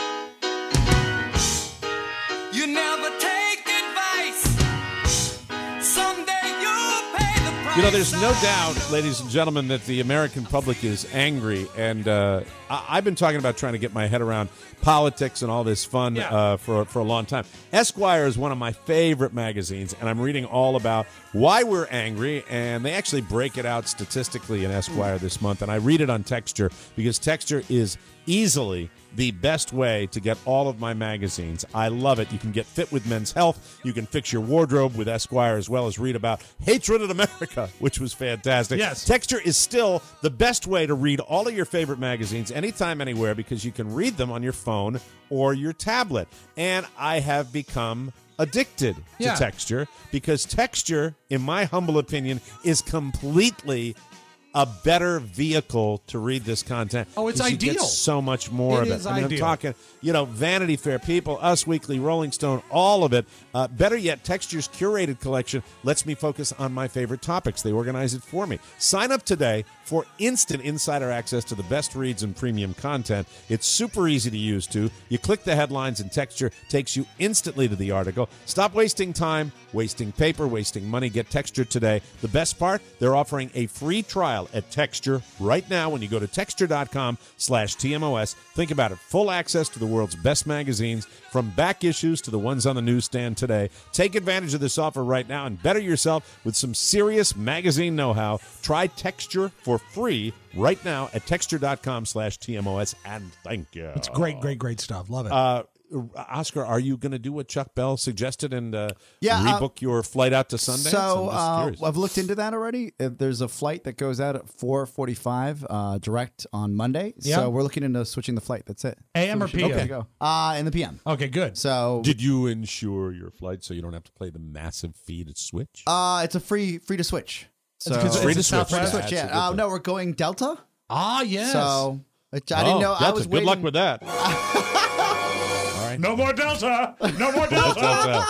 You never take advice. Someday you'll pay the price. There's no doubt, ladies and gentlemen, that the American public is angry, and I've been talking about trying to get my head around politics and all this fun for a long time. Esquire is one of my favorite magazines, and I'm reading all about why we're angry, and they actually break it out statistically in Esquire this month, and I read it on Texture because Texture is easily the best way to get all of my magazines. I love it. You can get fit with Men's Health. You can fix your wardrobe with Esquire, as well as read about Hatred in America, which was fantastic. Yes. Texture is still the best way to read all of your favorite magazines anytime, anywhere, because you can read them on your phone or your tablet. And I have become addicted to Texture because Texture, in my humble opinion, is completely a better vehicle to read this content. Oh, it's 'cause you ideal. get so much more It of it. is I mean, I'm ideal. talking, Vanity Fair, People, Us Weekly, Rolling Stone, all of it. Better yet, Texture's curated collection lets me focus on my favorite topics. They organize it for me. Sign up today for instant insider access to the best reads and premium content. It's super easy to use, too. You click the headlines and Texture takes you instantly to the article. Stop wasting time, wasting paper, wasting money. Get Texture today. The best part, they're offering a free trial at Texture right now when you go to texture.com/TMOS. Think about it. Full access to the world's best magazines, from back issues to the ones on the newsstand today. Take advantage of this offer right now and better yourself with some serious magazine know-how. Try Texture for free right now at texture.com/TMOS, and thank you. It's great stuff. Love it. Oscar, are you going to do what Chuck Bell suggested and Yeah, rebook your flight out to Sundance? So I'm just curious. I've looked into that already. There's a flight that goes out at 4:45 direct on Monday. Yeah. So we're looking into switching the flight. That's it. AM So or we should PM? go. In the PM. Okay, good. So Did you insure your flight so you don't have to play the massive fee to switch? it's a free to switch. So It's free to it's switch. Southwest? That's a good yeah. thing. No, we're going Delta. Ah, yes. So I didn't know. I Delta, was good luck waiting- with that. No more Delta. No more Delta.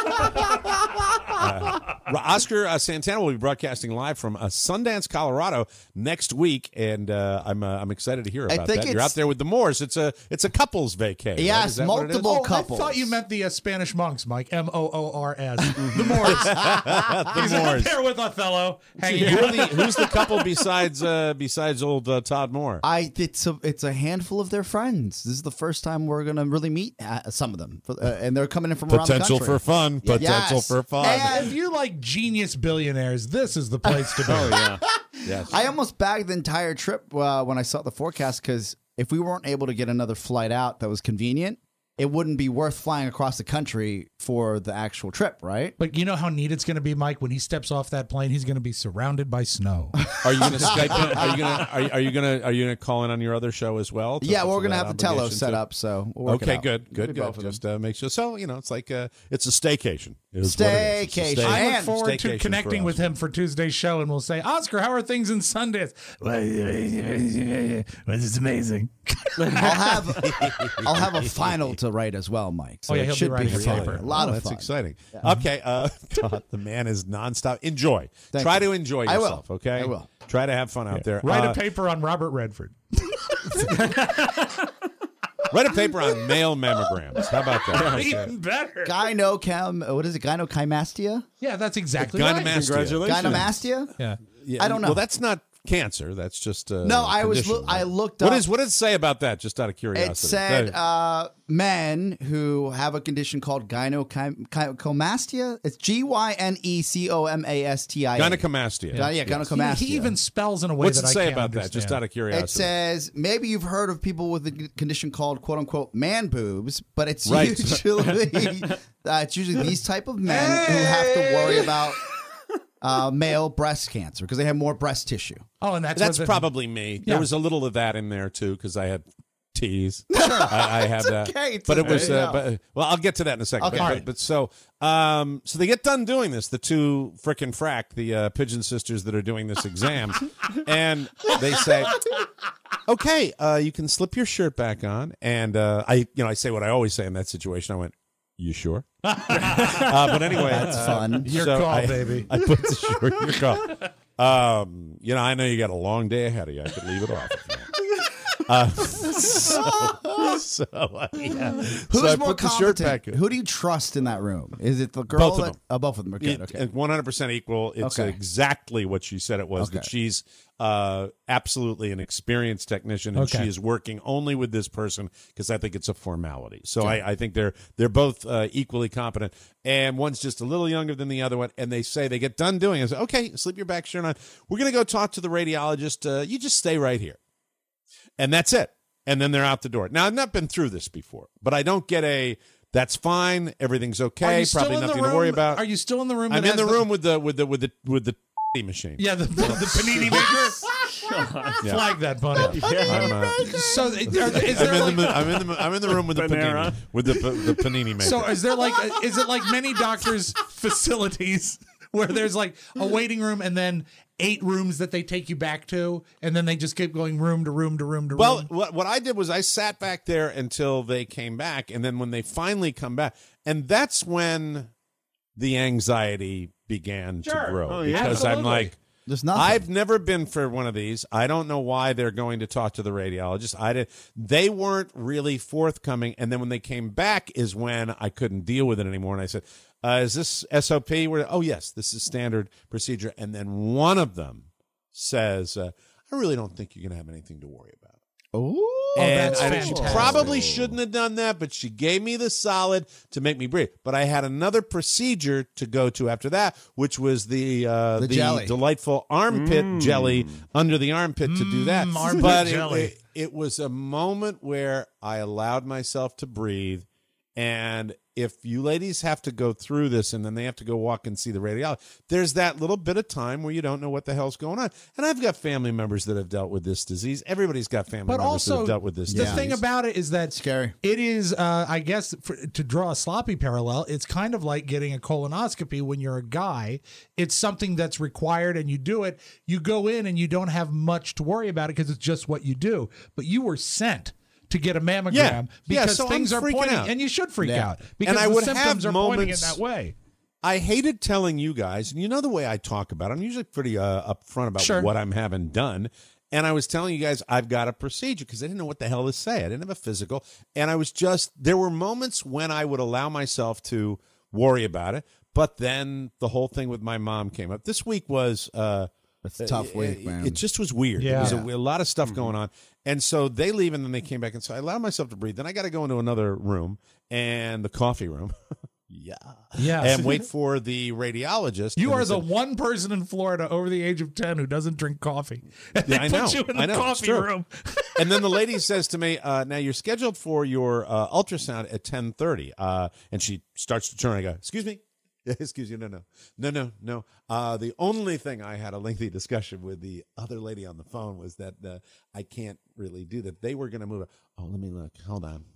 Oscar Santana will be broadcasting live from Sundance, Colorado next week, and I'm excited to hear about think that. You're out there with the Moors. It's a couples vacay. right? Yes, Is that what it is? multiple I couples. thought you meant the Spanish monks, Mike. Moors. The Moors. He's out Moors. there with Othello hanging out. Who's the couple besides old Todd Moore? It's a handful of their friends. This is the first time we're gonna really meet some of them, and they're coming in from around the Potential country. for fun. Yeah. Potential Yes. for fun. And If you like genius billionaires, this is the place to be. Oh, yeah. Yes. I almost bagged the entire trip when I saw the forecast, because if we weren't able to get another flight out that was convenient, it wouldn't be worth flying across the country for the actual trip, right? But you know how neat it's going to be, Mike? When he steps off that plane, he's going to be surrounded by snow. Are you going to Skype in? Are you going to call in on your other show as well? Yeah, we're going to have the obligation Tello set too? up, so we'll work it Okay, out. good. We'll do both of them. Just make sure. So it's like it's a staycation. Is what it is. It's a Staycation. I look And forward to staycation connecting for with us. him for Tuesday's show, and we'll say, Oscar, how are things in Sundance? Well, it's amazing. I'll have a final to write as well, Mike. So Oh, yeah, it he'll be should writing a fun. paper. A lot of that's fun. exciting. Okay, Todd, the man is nonstop. Enjoy. Try to enjoy I will. yourself. Okay, I will. Try to have fun out there. Write a paper on Robert Redford. Write a paper on male mammograms. How about that? Even better. Gynecomastia? Yeah, that's exactly right. Gynecomastia. Congratulations. Gynecomastia? Yeah. Yeah, I don't know. Well, that's not cancer. That's just No, I looked up. What did it say about that? Just out of curiosity. It said men who have a condition called gynecomastia. It's GYNECOMASTIA. gynecomastia. Gynecomastia. He even spells in a way What's that it I say can't about that? understand. Just out of curiosity. It says maybe you've heard of people with a condition called "quote unquote" man boobs, but it's Right. usually these type of men who have to worry about male breast cancer because they have more breast tissue. Oh, and That's what the- probably me. Yeah. There was a little of that in there too because I had T's. I have that. okay. It's But it was. okay. Yeah. Well, I'll get to that in a second. Okay. But, All right. but so they get done doing this. The two frickin' frack, the Pigeon sisters that are doing this exam, and they say, "Okay, you can slip your shirt back on." And I say what I always say in that situation. I went, "You sure?" But anyway, That's fun. Your so call, baby. I put the shirt. Your call. I know you got a long day ahead of you. I could leave it off. If you want. Yeah. Who's So I more put the shirt back competent? in. Who do you trust in that room? Is it the girl? Both of them. Both of them are good. Okay. 100% equal. It's Okay. exactly what she said it was. That Okay. she's absolutely an experienced technician, and Okay. she is working only with this person because I think it's a formality. So I think they're both equally competent, and one's just a little younger than the other one. And they say they get done doing it. Say, okay, slip your back shirt on. We're gonna go talk to the radiologist. You just stay right here, and that's it. And then they're out the door. Now I've not been through this before, but I don't get a. That's fine. Everything's Are okay. you still Probably in the nothing to room? worry about. Are you still in the room? I'm that in the has room with the machine. Yeah, the panini maker. Flag that, bunny. So, is there I'm in the room with the Panera. panini, with the panini maker. So is there is it like many doctors' facilities where there's like a waiting room and then 8 rooms that they take you back to, and then they just keep going room to room to room to Well, room. what I did was I sat back there until they came back, and then when they finally come back, and that's when the anxiety began to grow. Oh, yeah. Because I'm Absolutely. like, there's nothing. I've never been for one of these. I don't know why they're going to talk to the radiologist. They weren't really forthcoming, and then when they came back is when I couldn't deal with it anymore, and I said, is this SOP? Oh, yes, this is standard procedure. And then one of them says, I really don't think you're going to have anything to worry about. Oh, And that's she fantastic. probably shouldn't have done that, but she gave me the solid to make me breathe. But I had another procedure to go to after that, which was the jelly. delightful armpit jelly under the armpit to do that. Armpit But jelly. it was a moment where I allowed myself to breathe. And if you ladies have to go through this and then they have to go walk and see the radiologist, there's that little bit of time where you don't know what the hell's going on. And I've got family members that have dealt with this disease. Everybody's got family But members that also, have dealt with this the disease. thing about it is that scary. It is, I guess, to draw a sloppy parallel, it's kind of like getting a colonoscopy when you're a guy. It's something that's required and you do it. You go in and you don't have much to worry about it because it's just what you do. But you were sent to get a mammogram because so things I'm are freaking pointing, out. and you should freak Yeah. out because And I the would symptoms have are pointing in moments- that way. I hated telling you guys, and you know the way I talk about it. I'm usually pretty upfront about Sure. what I'm having done. And I was telling you guys I've got a procedure because I didn't know what the hell to say. I didn't have a physical. And I was there were moments when I would allow myself to worry about it. But then the whole thing with my mom came up. This week was... It's a tough week, man. It just was weird. Yeah. There was a lot of stuff going on. And so they leave, and then they came back. And so I allowed myself to breathe. Then I got to go into another room, and the coffee room. Yeah. And wait for the radiologist. You And are they the said, one person in Florida over the age of 10 who doesn't drink coffee. And Yeah, they I know. put you in I the know. It's coffee true. room. And then the lady says to me, now you're scheduled for your ultrasound at 10:30. And she starts to turn. I go, excuse me? Excuse you. No. The only thing I had a lengthy discussion with the other lady on the phone was that I can't really do that. They were going to move it. Oh, let me look. Hold on.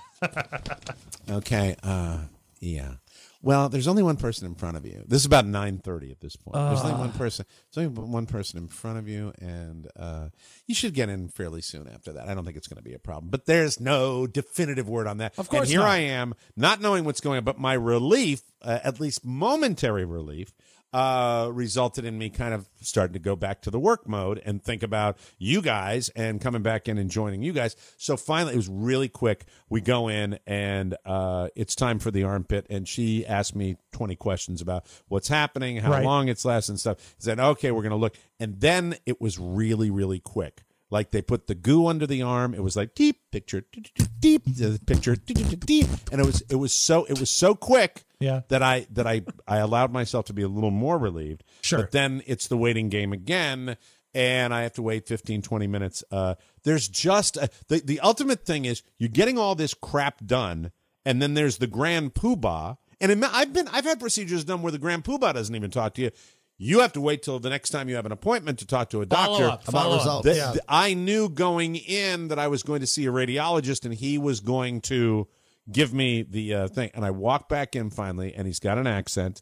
Okay. Yeah. Well, there's only one person in front of you. This is about 9:30 at this point. There's only one person. There's only one person in front of you, and you should get in fairly soon after that. I don't think it's going to be a problem. But there's no definitive word on that. Of course And here not. I am, not knowing what's going on. But my relief, at least momentary relief, resulted in me kind of starting to go back to the work mode and think about you guys and coming back in and joining you guys. So finally, it was really quick. We go in and it's time for the armpit. And she asked me 20 questions about what's happening, how Right. long it's lasting and stuff. I said, okay, we're going to look. And then it was really, really quick. Like they put the goo under the arm. It was like deep picture, deep picture, deep, and it was so quick. Yeah. That I allowed myself to be a little more relieved. Sure. But then it's the waiting game again, and I have to wait 15, 20 minutes. There's just the ultimate thing is you're getting all this crap done, and then there's the grand poobah. And I've had procedures done where the grand poobah doesn't even talk to you. You have to wait till the next time you have an appointment to talk to a doctor About results. I knew going in that I was going to see a radiologist, and he was going to give me the thing. And I walk back in finally, and he's got an accent,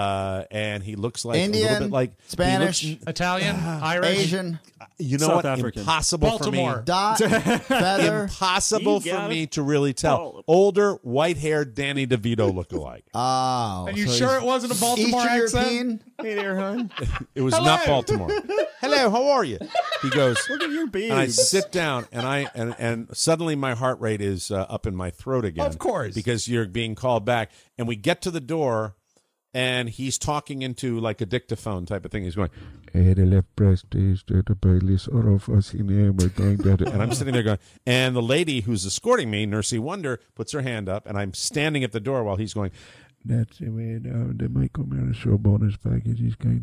and he looks like a little Indian, bit like Spanish, Italian, Irish, Asian, you know South what? African. Impossible Baltimore. for me. dot, feather. Impossible You for got me it. to really tell. Older, white-haired Danny DeVito lookalike. Oh, And you so sure he's it wasn't a Baltimore Eastern accent? European? Hey there, hon. It was Hello. not Baltimore. Hello, how are you? He goes. Look at your beard. And I sit down, and and suddenly my heart rate is up in my throat again. Of course. because you're being called back. And we get to the door, and he's talking into like a dictaphone type of thing. He's going, "Hey, the left breast is the playlist of us in here, we're going to-" And I'm sitting there going, and the lady who's escorting me, Nursey Wonder, puts her hand up, and I'm standing at the door while he's going, "That's the way the Michael Mara Show bonus package is going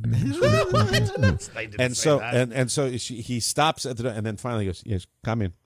to." And so and so he stops at the door, and then finally goes, "Yes, come in."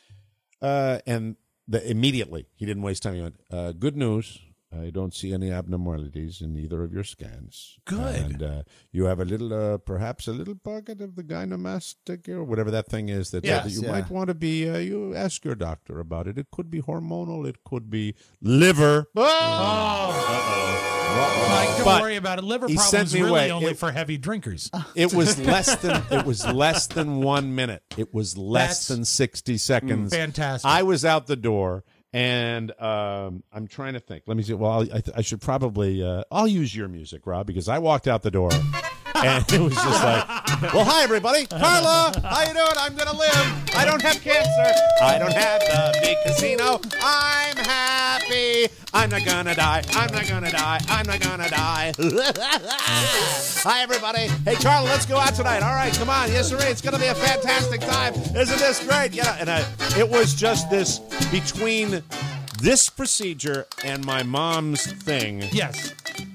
And immediately he didn't waste time. He went, "Good news. I don't see any abnormalities in either of your scans. Good. And you have a little, perhaps a little pocket of the gynecomastia or whatever that thing is that, Yes, that you yeah. might want to be. You ask your doctor about it. It could be hormonal. It could be liver. Oh. Mike, don't But worry about it. Liver he problems sent me really away. only for heavy drinkers. It was less than 1 minute. It was less than 60 seconds. Fantastic. I was out the door, and I'm trying to think. Let me see. Well, I should probably. I'll use your music, Rob, because I walked out the door, and it was just like, well, hi everybody, Carla, how you doing? I'm gonna live. I don't have cancer. I don't have the big casino. I'm happy. I'm not gonna die. I'm not gonna die. I'm not gonna die. Hi everybody. Hey Carla, let's go out tonight. All right, come on. Yes, sir. It's gonna be a fantastic time. Isn't this great? Yeah. And it was just this between this procedure and my mom's thing. Yes.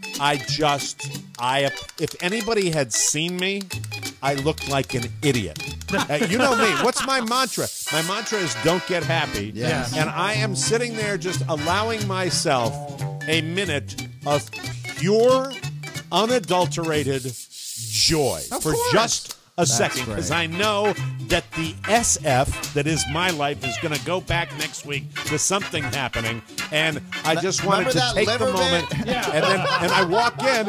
If anybody had seen me, I looked like an idiot. You know me. What's my mantra? My mantra is don't get happy. Yes. And I am sitting there just allowing myself a minute of pure, unadulterated joy for just a second, because I know that the SF that is my life is going to go back next week to something happening, and I just wanted to take the moment, and I walk in,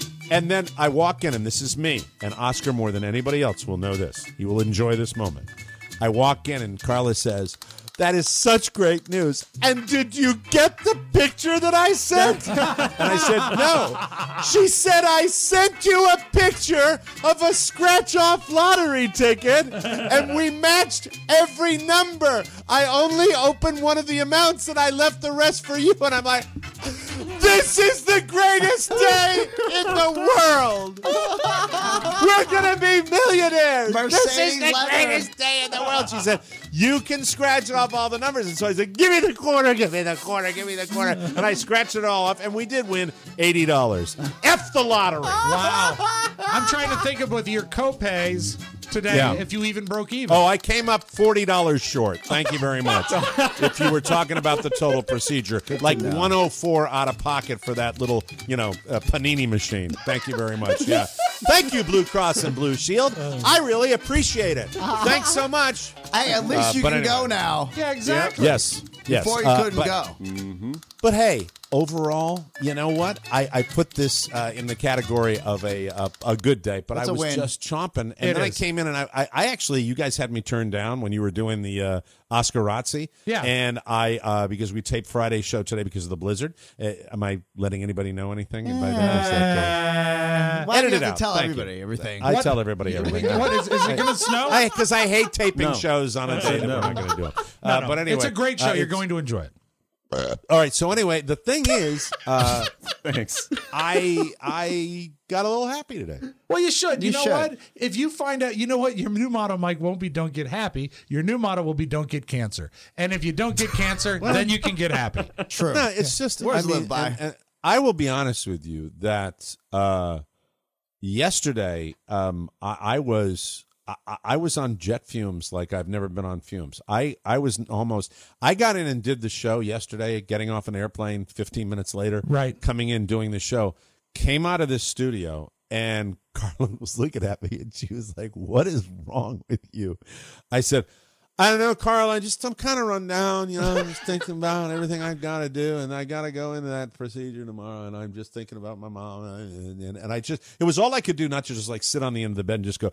and this is me, and Oscar more than anybody else will know this. He will enjoy this moment. I walk in, and Carla says, "That is such great news. And did you get the picture that I sent?" And I said, "No." She said, "I sent you a picture of a scratch-off lottery ticket, and we matched every number. I only opened one of the amounts, and I left the rest for you." And I'm like, this is the greatest day in the world. We're going to be millionaires. This is the greatest day in the world. She said, "You can scratch off all the numbers." And so I said, "Give me the quarter, give me the quarter, give me the quarter." And I scratched it all off, and we did win $80. F the lottery. Wow. I'm trying to think of with your co-pays today, if you even broke even. Oh, I came up $40 short. Thank you very much. If you were talking about the total procedure, like 104 out of pocket for that little, panini machine. Thank you very much. Yeah. Thank you, Blue Cross and Blue Shield. I really appreciate it. Thanks so much. Hey, at least you can go now. Yeah, exactly. Yes. Before you couldn't go. Mm-hmm. But hey, overall, you know what? I put this in the category of a good day, but I was just chomping. And then I came in, and I actually, you guys had me turned down when you were doing the Oscarazzi. Yeah. And because we taped Friday's show today because of the blizzard. Am I letting anybody know anything? Why do you have to tell everybody everything? I tell everybody everything. What is it going to snow? Because I hate taping shows on a day that we're not going to do it. No. But anyway, it's a great show. You're going to enjoy it. All right. So anyway, the thing is, thanks. I got a little happy today. Well, you should. You know what? If you find out, you know what? Your new motto, Mike, won't be "Don't get happy." Your new motto will be "Don't get cancer." And if you don't get cancer, then you can get happy. True. No, it's just. Words live by. And I will be honest with you that yesterday I was on jet fumes like I've never been on fumes. I got in and did the show yesterday, getting off an airplane 15 minutes later, right, coming in, doing the show, came out of this studio, and Carla was looking at me, and she was like, "What is wrong with you?" I said, "I don't know, Carla, I'm kind of run down, I'm just thinking about everything I've got to do, and I got to go into that procedure tomorrow, and I'm just thinking about my mom, and I just, it was all I could do, not to just like sit on the end of the bed and just go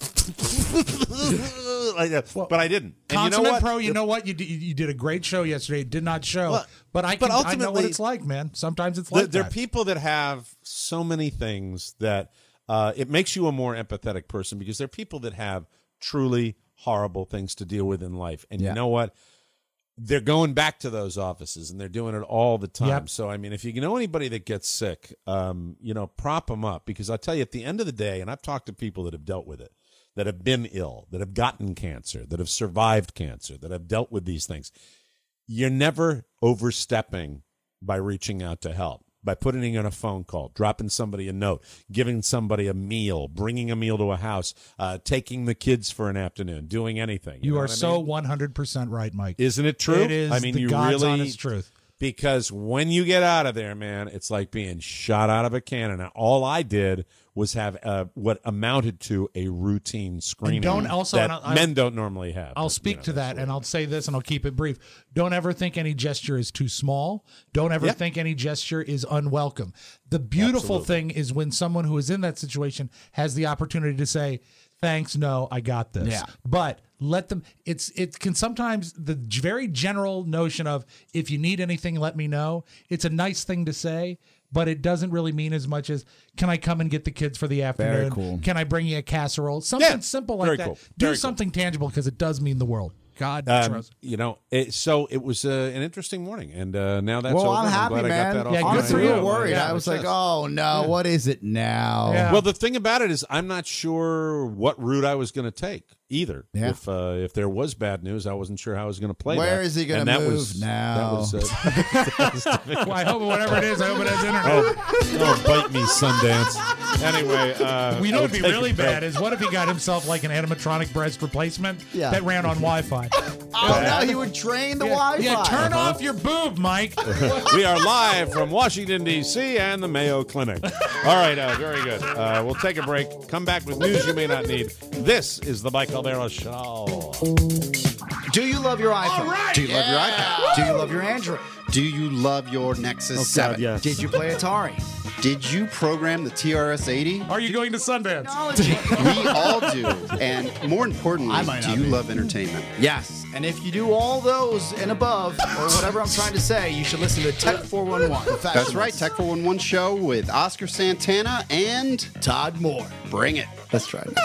like that, but I didn't." And Consummate Pro, you know what? You did a great show yesterday. It did not show, but I know what it's like, man. Sometimes it's like there are people that have so many things that it makes you a more empathetic person, because there are people that have truly horrible things to deal with in life. And you know what? They're going back to those offices, and they're doing it all the time. Yep. So, I mean, if you know anybody that gets sick, prop them up, because I'll tell you, at the end of the day, and I've talked to people that have dealt with it, that have been ill, that have gotten cancer, that have survived cancer, that have dealt with these things, you're never overstepping by reaching out to help. By putting in a phone call, dropping somebody a note, giving somebody a meal, bringing a meal to a house, taking the kids for an afternoon, doing anything. You know are what I so mean? 100% right, Mike. Isn't it true? It is I mean, the you God's really, honest truth. because when you get out of there, man, it's like being shot out of a cannon. Now, all I did was have what amounted to a routine screening that men don't normally have. I'll speak to that, and I'll say this, and I'll keep it brief. Don't ever think any gesture is too small. Don't ever think any gesture is unwelcome. The beautiful thing is when someone who is in that situation has the opportunity to say, thanks, no, I got this. Yeah. But let them, it can sometimes, the very general notion of, if you need anything, let me know. It's a nice thing to say, but it doesn't really mean as much as, can I come and get the kids for the afternoon? Very cool. Can I bring you a casserole? Something simple like that. Cool. Do something tangible, because it does mean the world. God trust. So it was an interesting morning, and now that's over. I'm happy, glad man. I got that off. Honestly, you were worried. I was like, oh, no, what is it now? Yeah. Well, the thing about it is I'm not sure what route I was going to take either. Yeah. If there was bad news, I wasn't sure how I was going to play Where that. is he going to move now? Well, I hope whatever it is, I hope it has internet. Oh, bite me, Sundance. Anyway, you know what would be really bad is, what if he got himself like an animatronic breast replacement that ran on Wi-Fi? Oh, no, he would drain the Wi-Fi. Yeah, turn off your boob, Mike. We are live from Washington, D.C. and the Mayo Clinic. All right, very good. We'll take a break. Come back with news you may not need. This is the Mike Alvaro Show. Do you love your iPhone? Right. Do you love your iPad? Do you love your Android? Do you love your Nexus 7? God, yes. Did you play Atari? Did you program the TRS-80? Are you going to Sundance? We all do. And more importantly, do you love entertainment? Yes. And if you do all those and above, or whatever I'm trying to say, you should listen to Tech 411. That's right, Tech 411 show with Oscar Santana and Todd Moore. Bring it. Let's try it.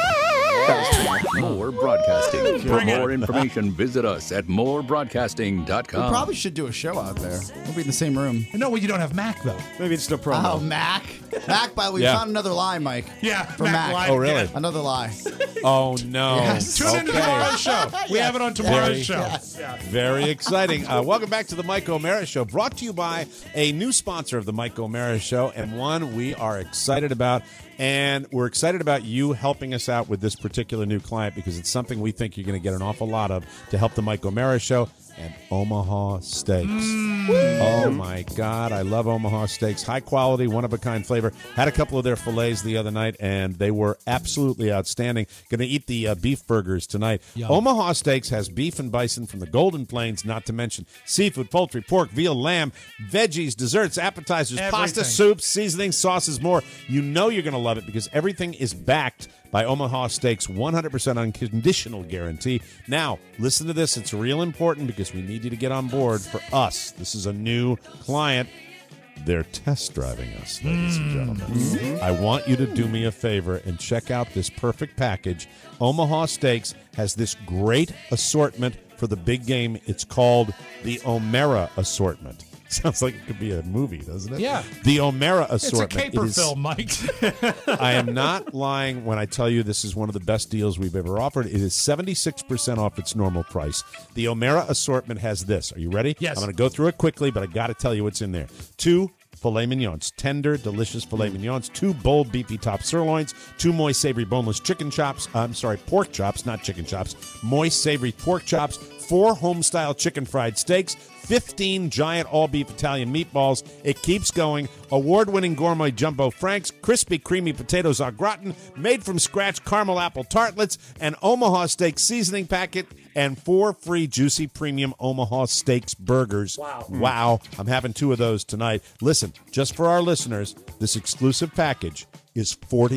More Broadcasting. For more information, visit us at morebroadcasting.com. We probably should do a show out there. We'll be in the same room. No, well, you don't have Mac, though. Maybe it's no promo. Oh, Mac. Mac, by the way, we found another lie, Mike. Yeah, for Mac. lie. Oh, really? Another lie. Oh, no. Yes. Tune into tomorrow's show. We have it on tomorrow's show. Yes. Yeah. Very exciting. Welcome back to the Mike O'Mara Show, brought to you by a new sponsor of the Mike O'Mara Show, and one we are excited about. And we're excited about you helping us out with this particular new client, because it's something we think you're going to get an awful lot of to help the Mike O'Mara Show. And Omaha Steaks. Oh, my God. I love Omaha Steaks. High quality, one-of-a-kind flavor. Had a couple of their fillets the other night, and they were absolutely outstanding. Going to eat the beef burgers tonight. Yum. Omaha Steaks has beef and bison from the Golden Plains, not to mention seafood, poultry, pork, veal, lamb, veggies, desserts, appetizers, pasta, soups, seasonings, sauces, more. You know you're going to love it, because everything is backed by Omaha Steaks' 100% unconditional guarantee. Now, listen to this. It's real important, because we need you to get on board for us. This is a new client. They're test driving us, ladies and gentlemen. I want you to do me a favor and check out this perfect package. Omaha Steaks has this great assortment for the big game. It's called the O'Mara Assortment. Sounds like it could be a movie, doesn't it? Yeah. The O'Mara Assortment. It's a caper film, Mike. I am not lying when I tell you this is one of the best deals we've ever offered. It is 76% off its normal price. The O'Mara Assortment has this. Are you ready? Yes. I'm going to go through it quickly, but I got to tell you what's in there. 2 filet mignons, tender, delicious filet mignons, 2 bold beefy top sirloins, 2 moist savory boneless pork chops, not chicken chops, moist savory pork chops, 4 home-style chicken fried steaks, 15 giant all-beef Italian meatballs. It keeps going. Award-winning gourmet jumbo franks, crispy creamy potatoes au gratin, made from scratch caramel apple tartlets, an Omaha Steak seasoning packet, and 4 free juicy premium Omaha Steaks burgers. Wow. I'm having 2 of those tonight. Listen, just for our listeners, this exclusive package is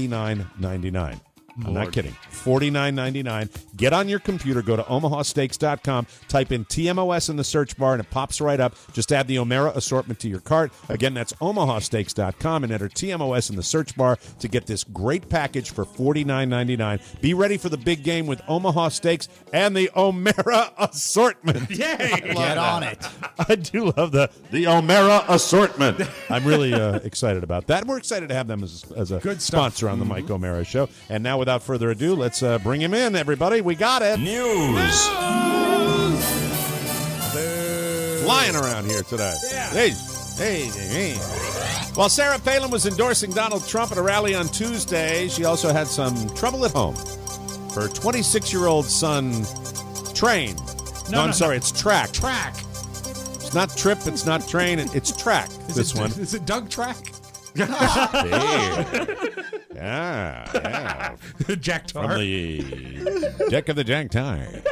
$49.99. I'm not kidding. $49.99. Get on your computer. Go to omahasteaks.com. Type in TMOS in the search bar, and it pops right up. Just add the O'Mara assortment to your cart. Again, that's omahasteaks.com, and enter TMOS in the search bar to get this great package for $49.99. Be ready for the big game with Omaha Steaks and the O'Mara assortment. Yay! Get on it. I do love the O'Mara assortment. I'm really excited about that. We're excited to have them as a Good stuff. sponsor on the Mike O'Mara Show. And now, without further ado, let's bring him in, everybody. We got it. News. Flying around here today. Yeah. Hey. While Sarah Palin was endorsing Donald Trump at a rally on Tuesday, she also had some trouble at home. Her 26-year-old son trained. No, I'm sorry, it's tracked. Track. It's not trip. It's not train. It's track. One. Is it Doug Track? Yeah. Jack Tar. From the deck of the Jack Tar.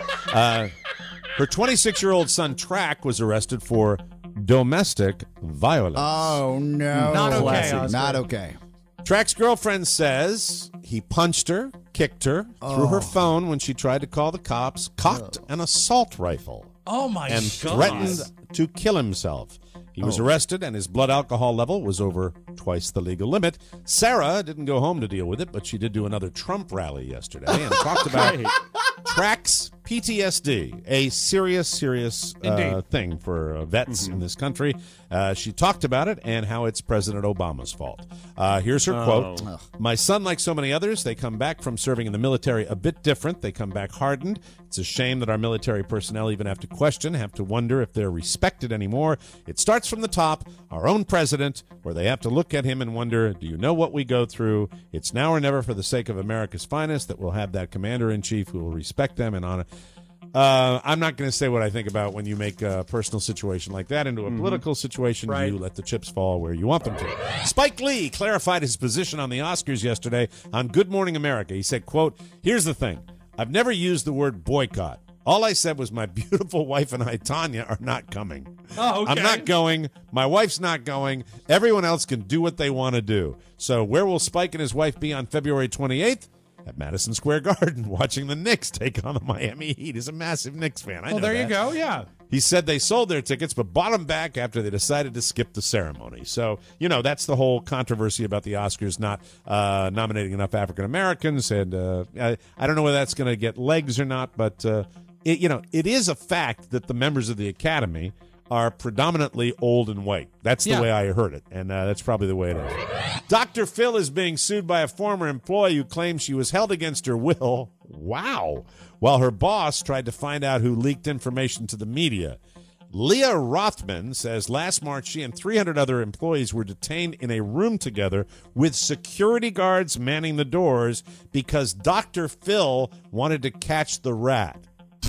Her 26-year-old son, Track, was arrested for domestic violence. Oh, no. Not okay, Oscar. Not okay. Track's girlfriend says he punched her, kicked her, threw her phone when she tried to call the cops, cocked an assault rifle. Oh, my and God. threatened to kill himself. He was arrested, and his blood alcohol level was over twice the legal limit. Sarah didn't go home to deal with it, but she did do another Trump rally yesterday and talked about Track's PTSD, a serious thing for vets in this country. She talked about it and how it's President Obama's fault. Here's her quote. My son, like so many others, they come back from serving in the military a bit different. They come back hardened. It's a shame that our military personnel even have to wonder if they're respected anymore. It starts from the top, our own president, where they have to look at him and wonder, do you know what we go through? It's now or never for the sake of America's finest that we'll have that commander-in-chief who will respect them and honor. I'm not going to say what I think about when you make a personal situation like that into a political situation. Right. You let the chips fall where you want them to. Spike Lee clarified his position on the Oscars yesterday on Good Morning America. He said, quote, here's the thing. I've never used the word boycott. All I said was my beautiful wife and I, Tanya, are not coming. Oh, okay. I'm not going. My wife's not going. Everyone else can do what they want to do. So where will Spike and his wife be on February 28th? At Madison Square Garden, watching the Knicks take on the Miami Heat. He's a massive Knicks fan. I know there that. You go, yeah. He said they sold their tickets, but bought them back after they decided to skip the ceremony. So, that's the whole controversy about the Oscars not nominating enough African Americans. And I don't know whether that's going to get legs or not, but, it is a fact that the members of the Academy are predominantly old and white. That's the way I heard it, and that's probably the way it is. Dr. Phil is being sued by a former employee who claims she was held against her will. Wow. While her boss tried to find out who leaked information to the media. Leah Rothman says last March she and 300 other employees were detained in a room together with security guards manning the doors because Dr. Phil wanted to catch the rat.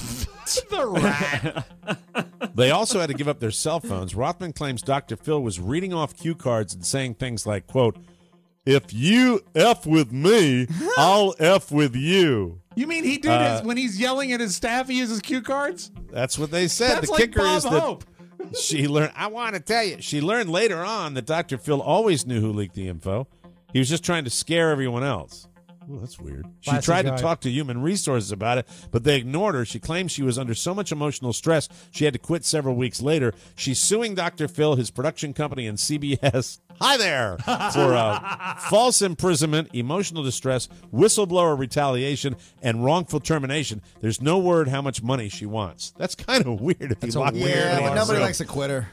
The rat. They also had to give up their cell phones. Rothman claims Dr. Phil was reading off cue cards and saying things like, quote, if you F with me, I'll F with you. You mean he did when he's yelling at his staff, he uses cue cards? That's what they said. That's the like kicker Bob is that Hope. she learned, I want to tell you, she learned later on that Dr. Phil always knew who leaked the info. He was just trying to scare everyone else. Oh, that's weird. She tried to talk to Human Resources about it, but they ignored her. She claims she was under so much emotional stress, she had to quit several weeks later. She's suing Dr. Phil, his production company, and CBS. Hi there! For false imprisonment, emotional distress, whistleblower retaliation, and wrongful termination. There's no word how much money she wants. That's kind of weird if you lock me in. Yeah, but nobody likes a quitter.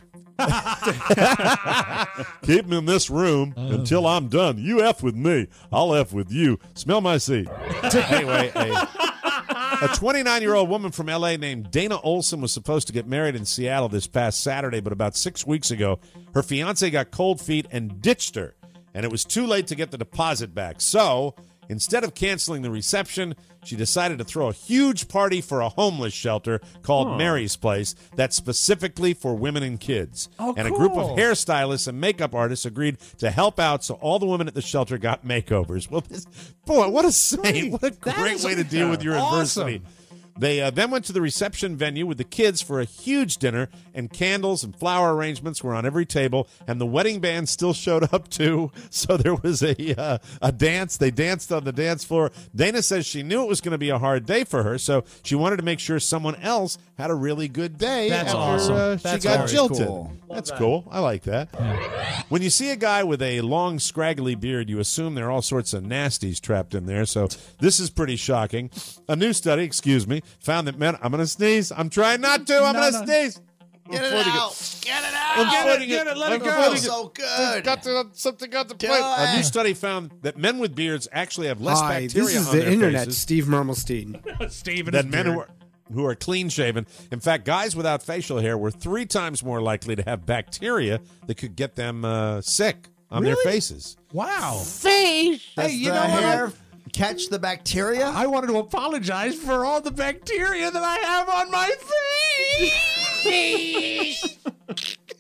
Keep me in this room until I'm done. You F with me, I'll F with you. Smell my seat. Anyway, a 29-year-old woman from L.A. named Dana Olson was supposed to get married in Seattle this past Saturday, but about 6 weeks ago, her fiancé got cold feet and ditched her, and it was too late to get the deposit back. So, instead of canceling the reception, she decided to throw a huge party for a homeless shelter called Mary's Place that's specifically for women and kids. And a group of hairstylists and makeup artists agreed to help out, so all the women at the shelter got makeovers. Well, what a saint. What a great way to deal with your adversity. They then went to the reception venue with the kids for a huge dinner, and candles and flower arrangements were on every table, and the wedding band still showed up too. So there was a dance. They danced on the dance floor. Dana says she knew it was going to be a hard day for her, so she wanted to make sure someone else had a really good day. That's after, awesome. She got jilted. Cool. That's cool. I like that. Yeah. When you see a guy with a long, scraggly beard, you assume there are all sorts of nasties trapped in there. So this is pretty shocking. A new study, found that men. I'm going to sneeze. I'm trying not to. I'm going to sneeze. Get it out. Get it out. Get it. Let it go. Feels so good. Something got to play. A new study found that men with beards actually have less bacteria this is on the their internet, faces Steve Mermelstein. Steve and than men who are clean-shaven. In fact, guys without facial hair were 3 times more likely to have bacteria that could get them sick on their faces. Wow. Face. Hey, you know hair what? Catch the bacteria? I wanted to apologize for all the bacteria that I have on my face.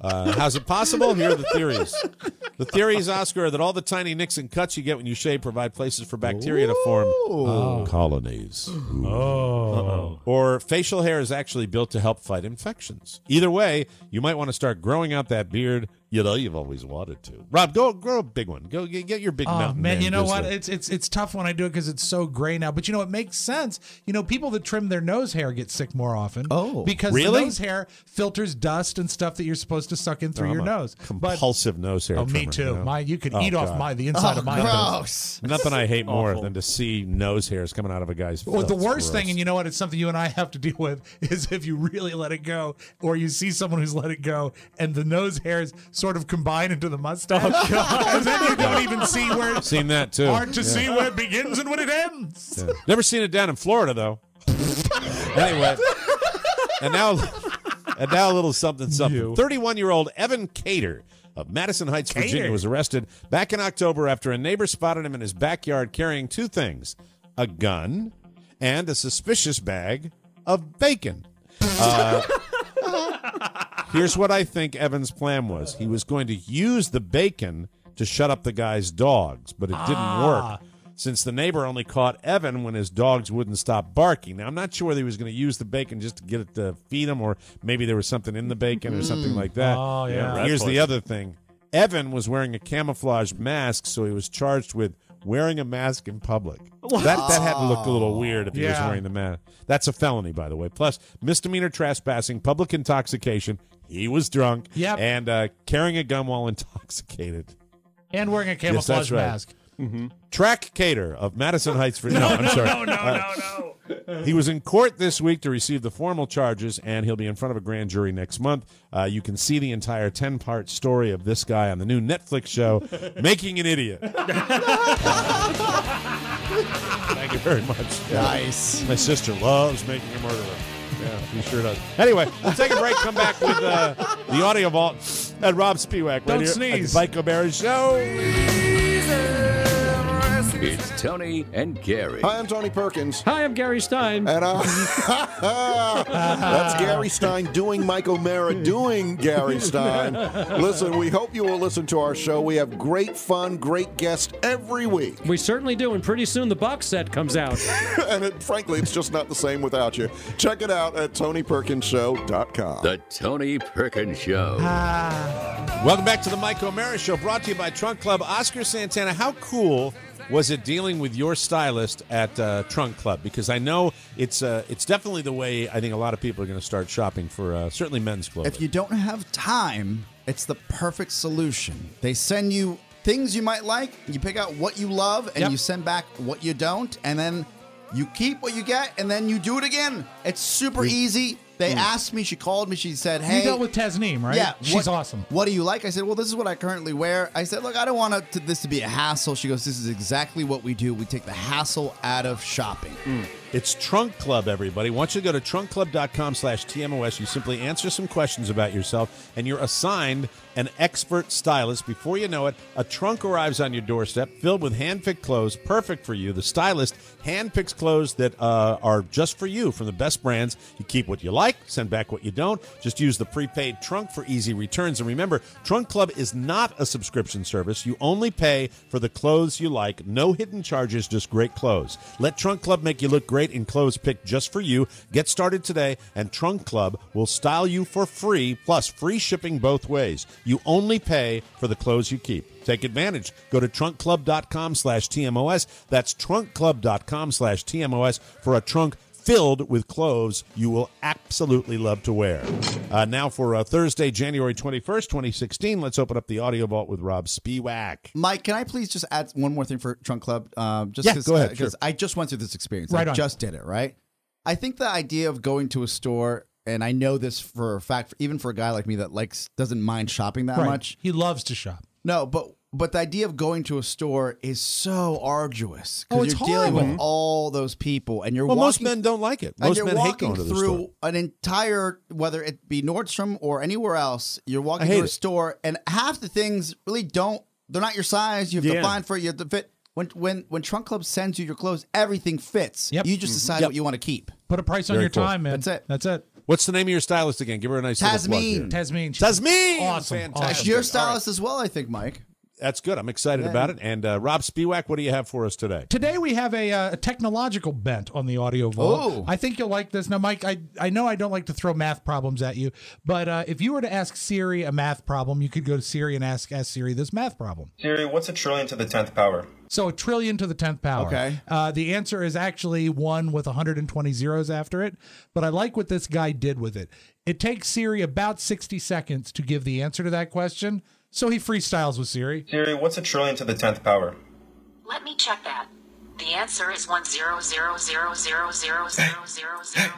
How's it possible? Here are the theories. The theories, Oscar, are that all the tiny nicks and cuts you get when you shave provide places for bacteria to form colonies. Or facial hair is actually built to help fight infections. Either way, you might want to start growing out that beard you've always wanted to. Rob, go grow a big one. Go get your big mountain. Man, you know grizzly. what? It's tough when I do it because it's so gray now. But you know, it makes sense. You know, people that trim their nose hair get sick more often. Because really? the nose hair filters dust and stuff that you're supposed to suck in through your nose. Compulsive nose hair. Me trimmer, too. You know? You could eat off the inside of my nose. Nothing I hate more than to see nose hairs coming out of a guy's. Well, the worst gross. thing, and you know what, it's something you and I have to deal with, is if you really let it go, or you see someone who's let it go, and the nose hairs sort of combine into the mustache. And then you don't even see where it's seen that too. Hard to see where it begins and when it ends. Yeah. Never seen it down in Florida though. Anyway, and now a little something. 31-year-old Evan Cater of Madison Heights, Virginia, was arrested back in October after a neighbor spotted him in his backyard carrying two things: a gun and a suspicious bag of bacon. Here's what I think Evan's plan was. He was going to use the bacon to shut up the guy's dogs, but it didn't work since the neighbor only caught Evan when his dogs wouldn't stop barking. Now, I'm not sure whether he was going to use the bacon just to get it to feed him, or maybe there was something in the bacon or something like that. Oh, yeah. Here's the other thing. Evan was wearing a camouflage mask, so he was charged with wearing a mask in public. That had to look a little weird if he was wearing the mask. That's a felony, by the way. Plus, misdemeanor trespassing, public intoxication. He was drunk. Yep. And carrying a gun while intoxicated. And wearing a camouflage mask. Mm-hmm. Track Cater of Madison Heights, Virginia. I'm sorry. No. He was in court this week to receive the formal charges, and he'll be in front of a grand jury next month. You can see the entire 10-part story of this guy on the new Netflix show, Making an Idiot. Thank you very much. Nice. My sister loves Making a Murderer. Yeah, he sure does. Anyway, we'll take a break, come back with the Audio Vault and Rob Spiewak. Don't right sneeze. Here at the Mike O'Barry Show. It's Tony and Gary. Hi, I'm Tony Perkins. Hi, I'm Gary Stein. And that's Gary Stein doing Mike O'Mara doing Gary Stein. Listen, we hope you will listen to our show. We have great fun, great guests every week. We certainly do, and pretty soon the box set comes out. And frankly, it's just not the same without you. Check it out at TonyPerkinsShow.com. The Tony Perkins Show. Welcome back to the Mike O'Mara Show, brought to you by Trunk Club. Oscar Santana, how cool was it dealing with your stylist at Trunk Club? Because I know it's definitely the way I think a lot of people are going to start shopping for certainly men's clothing. If you don't have time, it's the perfect solution. They send you things you might like, you pick out what you love, and you send back what you don't, and then you keep what you get, and then you do it again. It's super easy. They asked me, she called me, she said, hey. You dealt with Tasneem, right? Yeah. She's awesome. What do you like? I said, well, this is what I currently wear. I said, look, I don't want this to be a hassle. She goes, this is exactly what we do. We take the hassle out of shopping. It's Trunk Club, everybody. Once you go to trunkclub.com/TMOS, you simply answer some questions about yourself, and you're assigned an expert stylist. Before you know it, a trunk arrives on your doorstep filled with hand-picked clothes, perfect for you. The stylist hand-picks clothes that are just for you from the best brands. You keep what you like, send back what you don't. Just use the prepaid trunk for easy returns. And remember, Trunk Club is not a subscription service. You only pay for the clothes you like. No hidden charges, just great clothes. Let Trunk Club make you look great in clothes picked just for you. Get started today, and Trunk Club will style you for free, plus free shipping both ways. You only pay for the clothes you keep. Take advantage. Go to trunkclub.com/TMOS. That's trunkclub.com/TMOS for a trunk filled with clothes you will absolutely love to wear. Now for Thursday, January 21st, 2016, let's open up the Audio Vault with Rob Spiewak. Mike, can I please just add one more thing for Trunk Club? Go ahead. Because I just went through this experience. Right I on. just did it, right? I think the idea of going to a store, and I know this for a fact, even for a guy like me that doesn't mind shopping that much. He loves to shop. No, but the idea of going to a store is so arduous. Oh, it's you're dealing horrible. with all those people, and you're Most walking, men don't like it. and Most you're men hate walking going to the through store. an entire, whether it be Nordstrom or anywhere else, you're walking I hate through a it. store, and half the things really they're not your size. You have to find for it. You have to fit. When Trunk Club sends you your clothes, everything fits. Yep. You just decide what you want to keep. Put a price on Very your cool. time, man. That's it. That's it. What's the name of your stylist again? Give her a nice little plug here. Tasmin. Tasmin! Awesome. Fantastic. Your stylist as well, I think, Mike. That's good. I'm excited about it. And Rob Spiewak, what do you have for us today? Today we have a technological bent on the audio vault. Oh. I think you'll like this. Now, Mike, I know I don't like to throw math problems at you, but if you were to ask Siri a math problem, you could go to Siri and ask Siri this math problem. Siri, what's 1 trillion to the 10th power? So 1 trillion to the 10th power. Okay. The answer is actually 1 with 120 zeros after it, but I like what this guy did with it. It takes Siri about 60 seconds to give the answer to that question. So he freestyles with Siri. Siri, what's 1 trillion to the 10th power? Let me check that. The answer is 1 0 0 0 0 0 0 0 0 0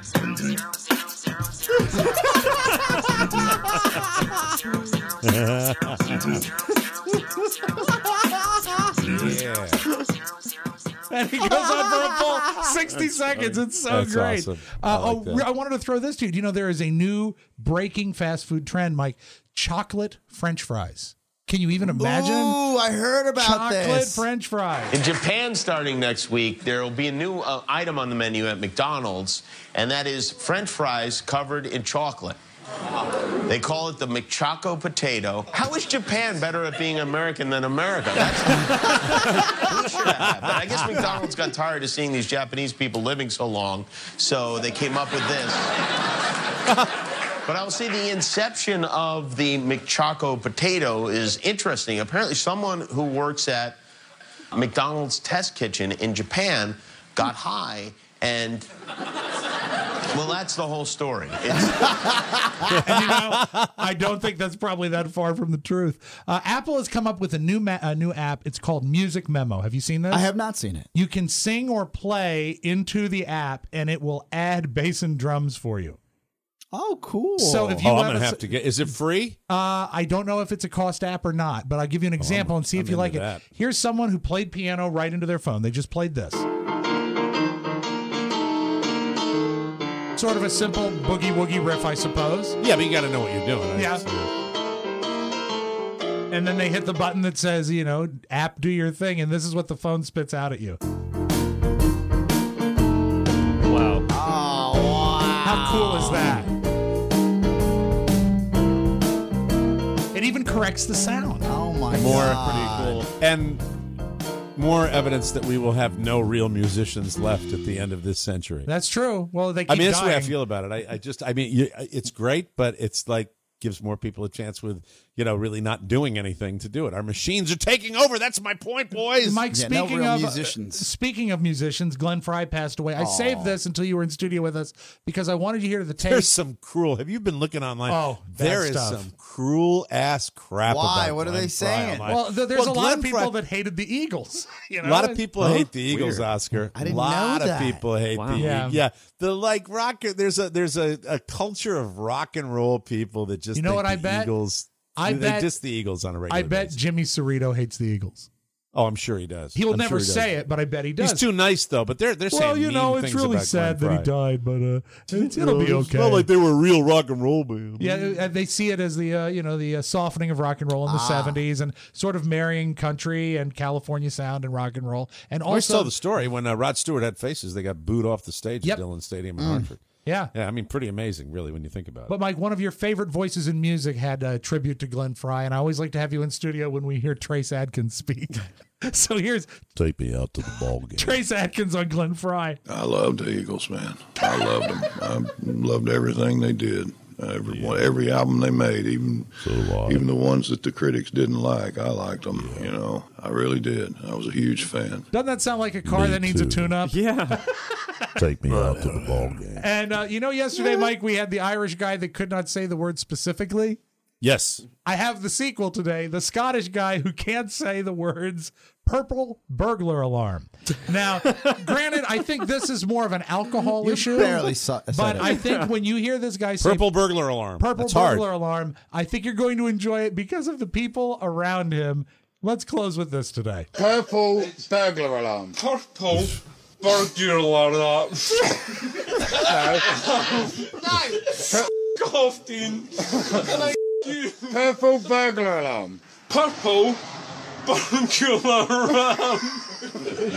And he goes on for a full 60 seconds. It's so That's great. awesome. I wanted to throw this to you. Do you know there is a new breaking fast food trend, Mike? Chocolate French fries. Can you even imagine? Ooh, I heard about Chocolate this. French fries. In Japan, starting next week, there will be a new item on the menu at McDonald's, and that is French fries covered in chocolate. They call it the McChoco potato. How is Japan better at being American than America? We should have. But I guess McDonald's got tired of seeing these Japanese people living so long, so they came up with this. But I'll say the inception of the McChoco potato is interesting. Apparently, someone who works at McDonald's test kitchen in Japan got high and... Well, that's the whole story. And I don't think that's probably that far from the truth. Apple has come up with a new app. It's called Music Memo. Have you seen this? I have not seen it. You can sing or play into the app, and it will add bass and drums for you. Oh, cool. So if you I'm going to have to get... Is it free? I don't know if it's a cost app or not, but I'll give you an example and see if you like it. That. Here's someone who played piano right into their phone. They just played this. Sort of a simple boogie-woogie riff, I suppose. Yeah, but you got to know what you're doing. Yeah. And then they hit the button that says, app, do your thing, and this is what the phone spits out at you. Wow. Oh, wow. How cool is that? It even corrects the sound. Oh, my God. Pretty cool. And more evidence that we will have no real musicians left at the end of this century. That's true. Well, they keep that's the way I dying. feel about it. It's great, but it's like gives more people a chance with, really not doing anything to do it. Our machines are taking over. That's my point, boys. Mike, speaking no real of musicians. Speaking of musicians, Glenn Fry passed away. I saved this until you were in studio with us because I wanted you to hear the tape. There's some cruel. Have you been looking online? Oh, there is stuff. some cruel ass crap. Why? About What are Glenn they Fry saying? online. Well, there's a lot of Glenn people Fry- that hated the Eagles. A lot of people hate the Eagles, Oscar. I didn't a lot know of that. people hate the Yeah. Eagles. Yeah, the rock. There's a culture of rock and roll people that just You know think what I the bet? Eagles. I they bet diss the Eagles on a regular I bet basis. Jimmy Cerrito hates the Eagles. Oh, I'm sure he does. He will I'm never sure he does. say it, but I bet he does. He's too nice though. But they're saying well, mean it's things really about sad Glenn that he Fry. died, but it'll be okay. Not like they were a real rock and roll band. Yeah, they see it as the the softening of rock and roll in the 70s and sort of marrying country and California sound and rock and roll. And I always also tell the story when Rod Stewart had Faces, they got booed off the stage Yep. at Dillon Stadium in Hartford. Yeah. Yeah, I mean, pretty amazing, really, when you think about it. But Mike, one of your favorite voices in music had a tribute to Glenn Fry, and I always like to have you in studio when we hear Trace Adkins speak. So here's Take me out to the ball game. Trace Adkins on Glenn Fry. I loved the Eagles, man. I loved them. I loved everything they did. Every album they made, even the ones that the critics didn't like, I liked them. Yeah. I really did. I was a huge fan. Doesn't that sound like a car that needs a tune-up? Yeah. Take me out to the ball game. And yesterday, Mike, we had the Irish guy that could not say the word specifically. Yes. I have the sequel today, the Scottish guy who can't say the words purple burglar alarm. Now, granted, I think this is more of an alcohol issue. barely said but it. I think when you hear this guy say Purple burglar alarm. purple That's burglar hard. alarm, I think you're going to enjoy it because of the people around him. Let's close with this today. Purple burglar alarm. Purple burglar alarm. Purple burglar alarm. Purple burglar alarm.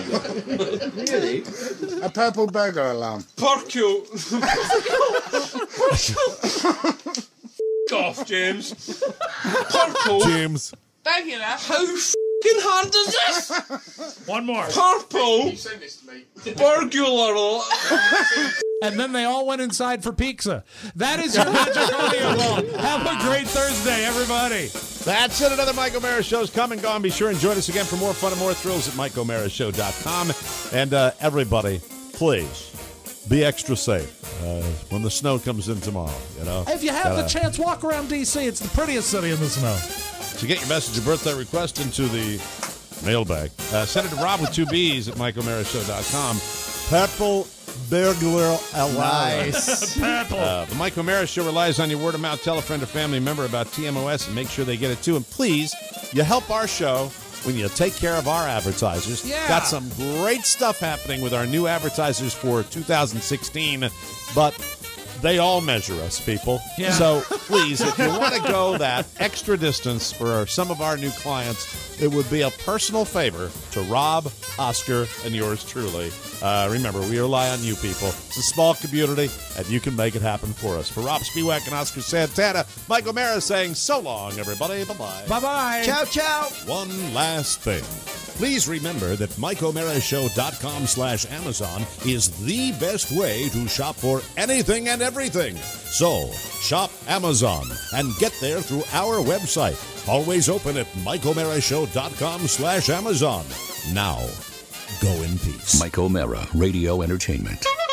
Really? A purple burglar alarm. Purple. off, James. Purple. James. Thank you, now. How fucking hard is this? One more. Purple. Burglar. And then they all went inside for pizza. That is your Magic Audio Wall. Have a great Thursday, everybody. That's it. Another Mike O'Mara Show's come and gone. Be sure and join us again for more fun and more thrills at MikeO'MaraShow.com. And everybody, please be extra safe when the snow comes in tomorrow. You know, If you have the chance, walk around D.C. It's the prettiest city in the snow. To get your message or birthday request into the mailbag, send it to Rob with 2 B's at MikeO'MaraShow.com. Purple Burglar Alarm. Nice. Purple. The Mike O'Mara Show relies on your word of mouth. Tell a friend or family member about TMOS and make sure they get it too. And please, you help our show when you take care of our advertisers. Yeah. Got some great stuff happening with our new advertisers for 2016, but they all measure us, people. Yeah. So please, if you want to go that extra distance for some of our new clients, it would be a personal favor to Rob, Oscar, and yours truly. Remember, we rely on you people. It's a small community, and you can make it happen for us. For Rob Spiewak and Oscar Santana, Mike O'Mara saying so long, everybody. Bye-bye. Bye-bye. Ciao, ciao. One last thing. Please remember that MikeO'MaraShow.com/Amazon is the best way to shop for anything and everything. So, shop Amazon and get there through our website. Always open at MikeO'MaraShow.com/Amazon. Now, go in peace. Mike O'Mara, Radio Entertainment.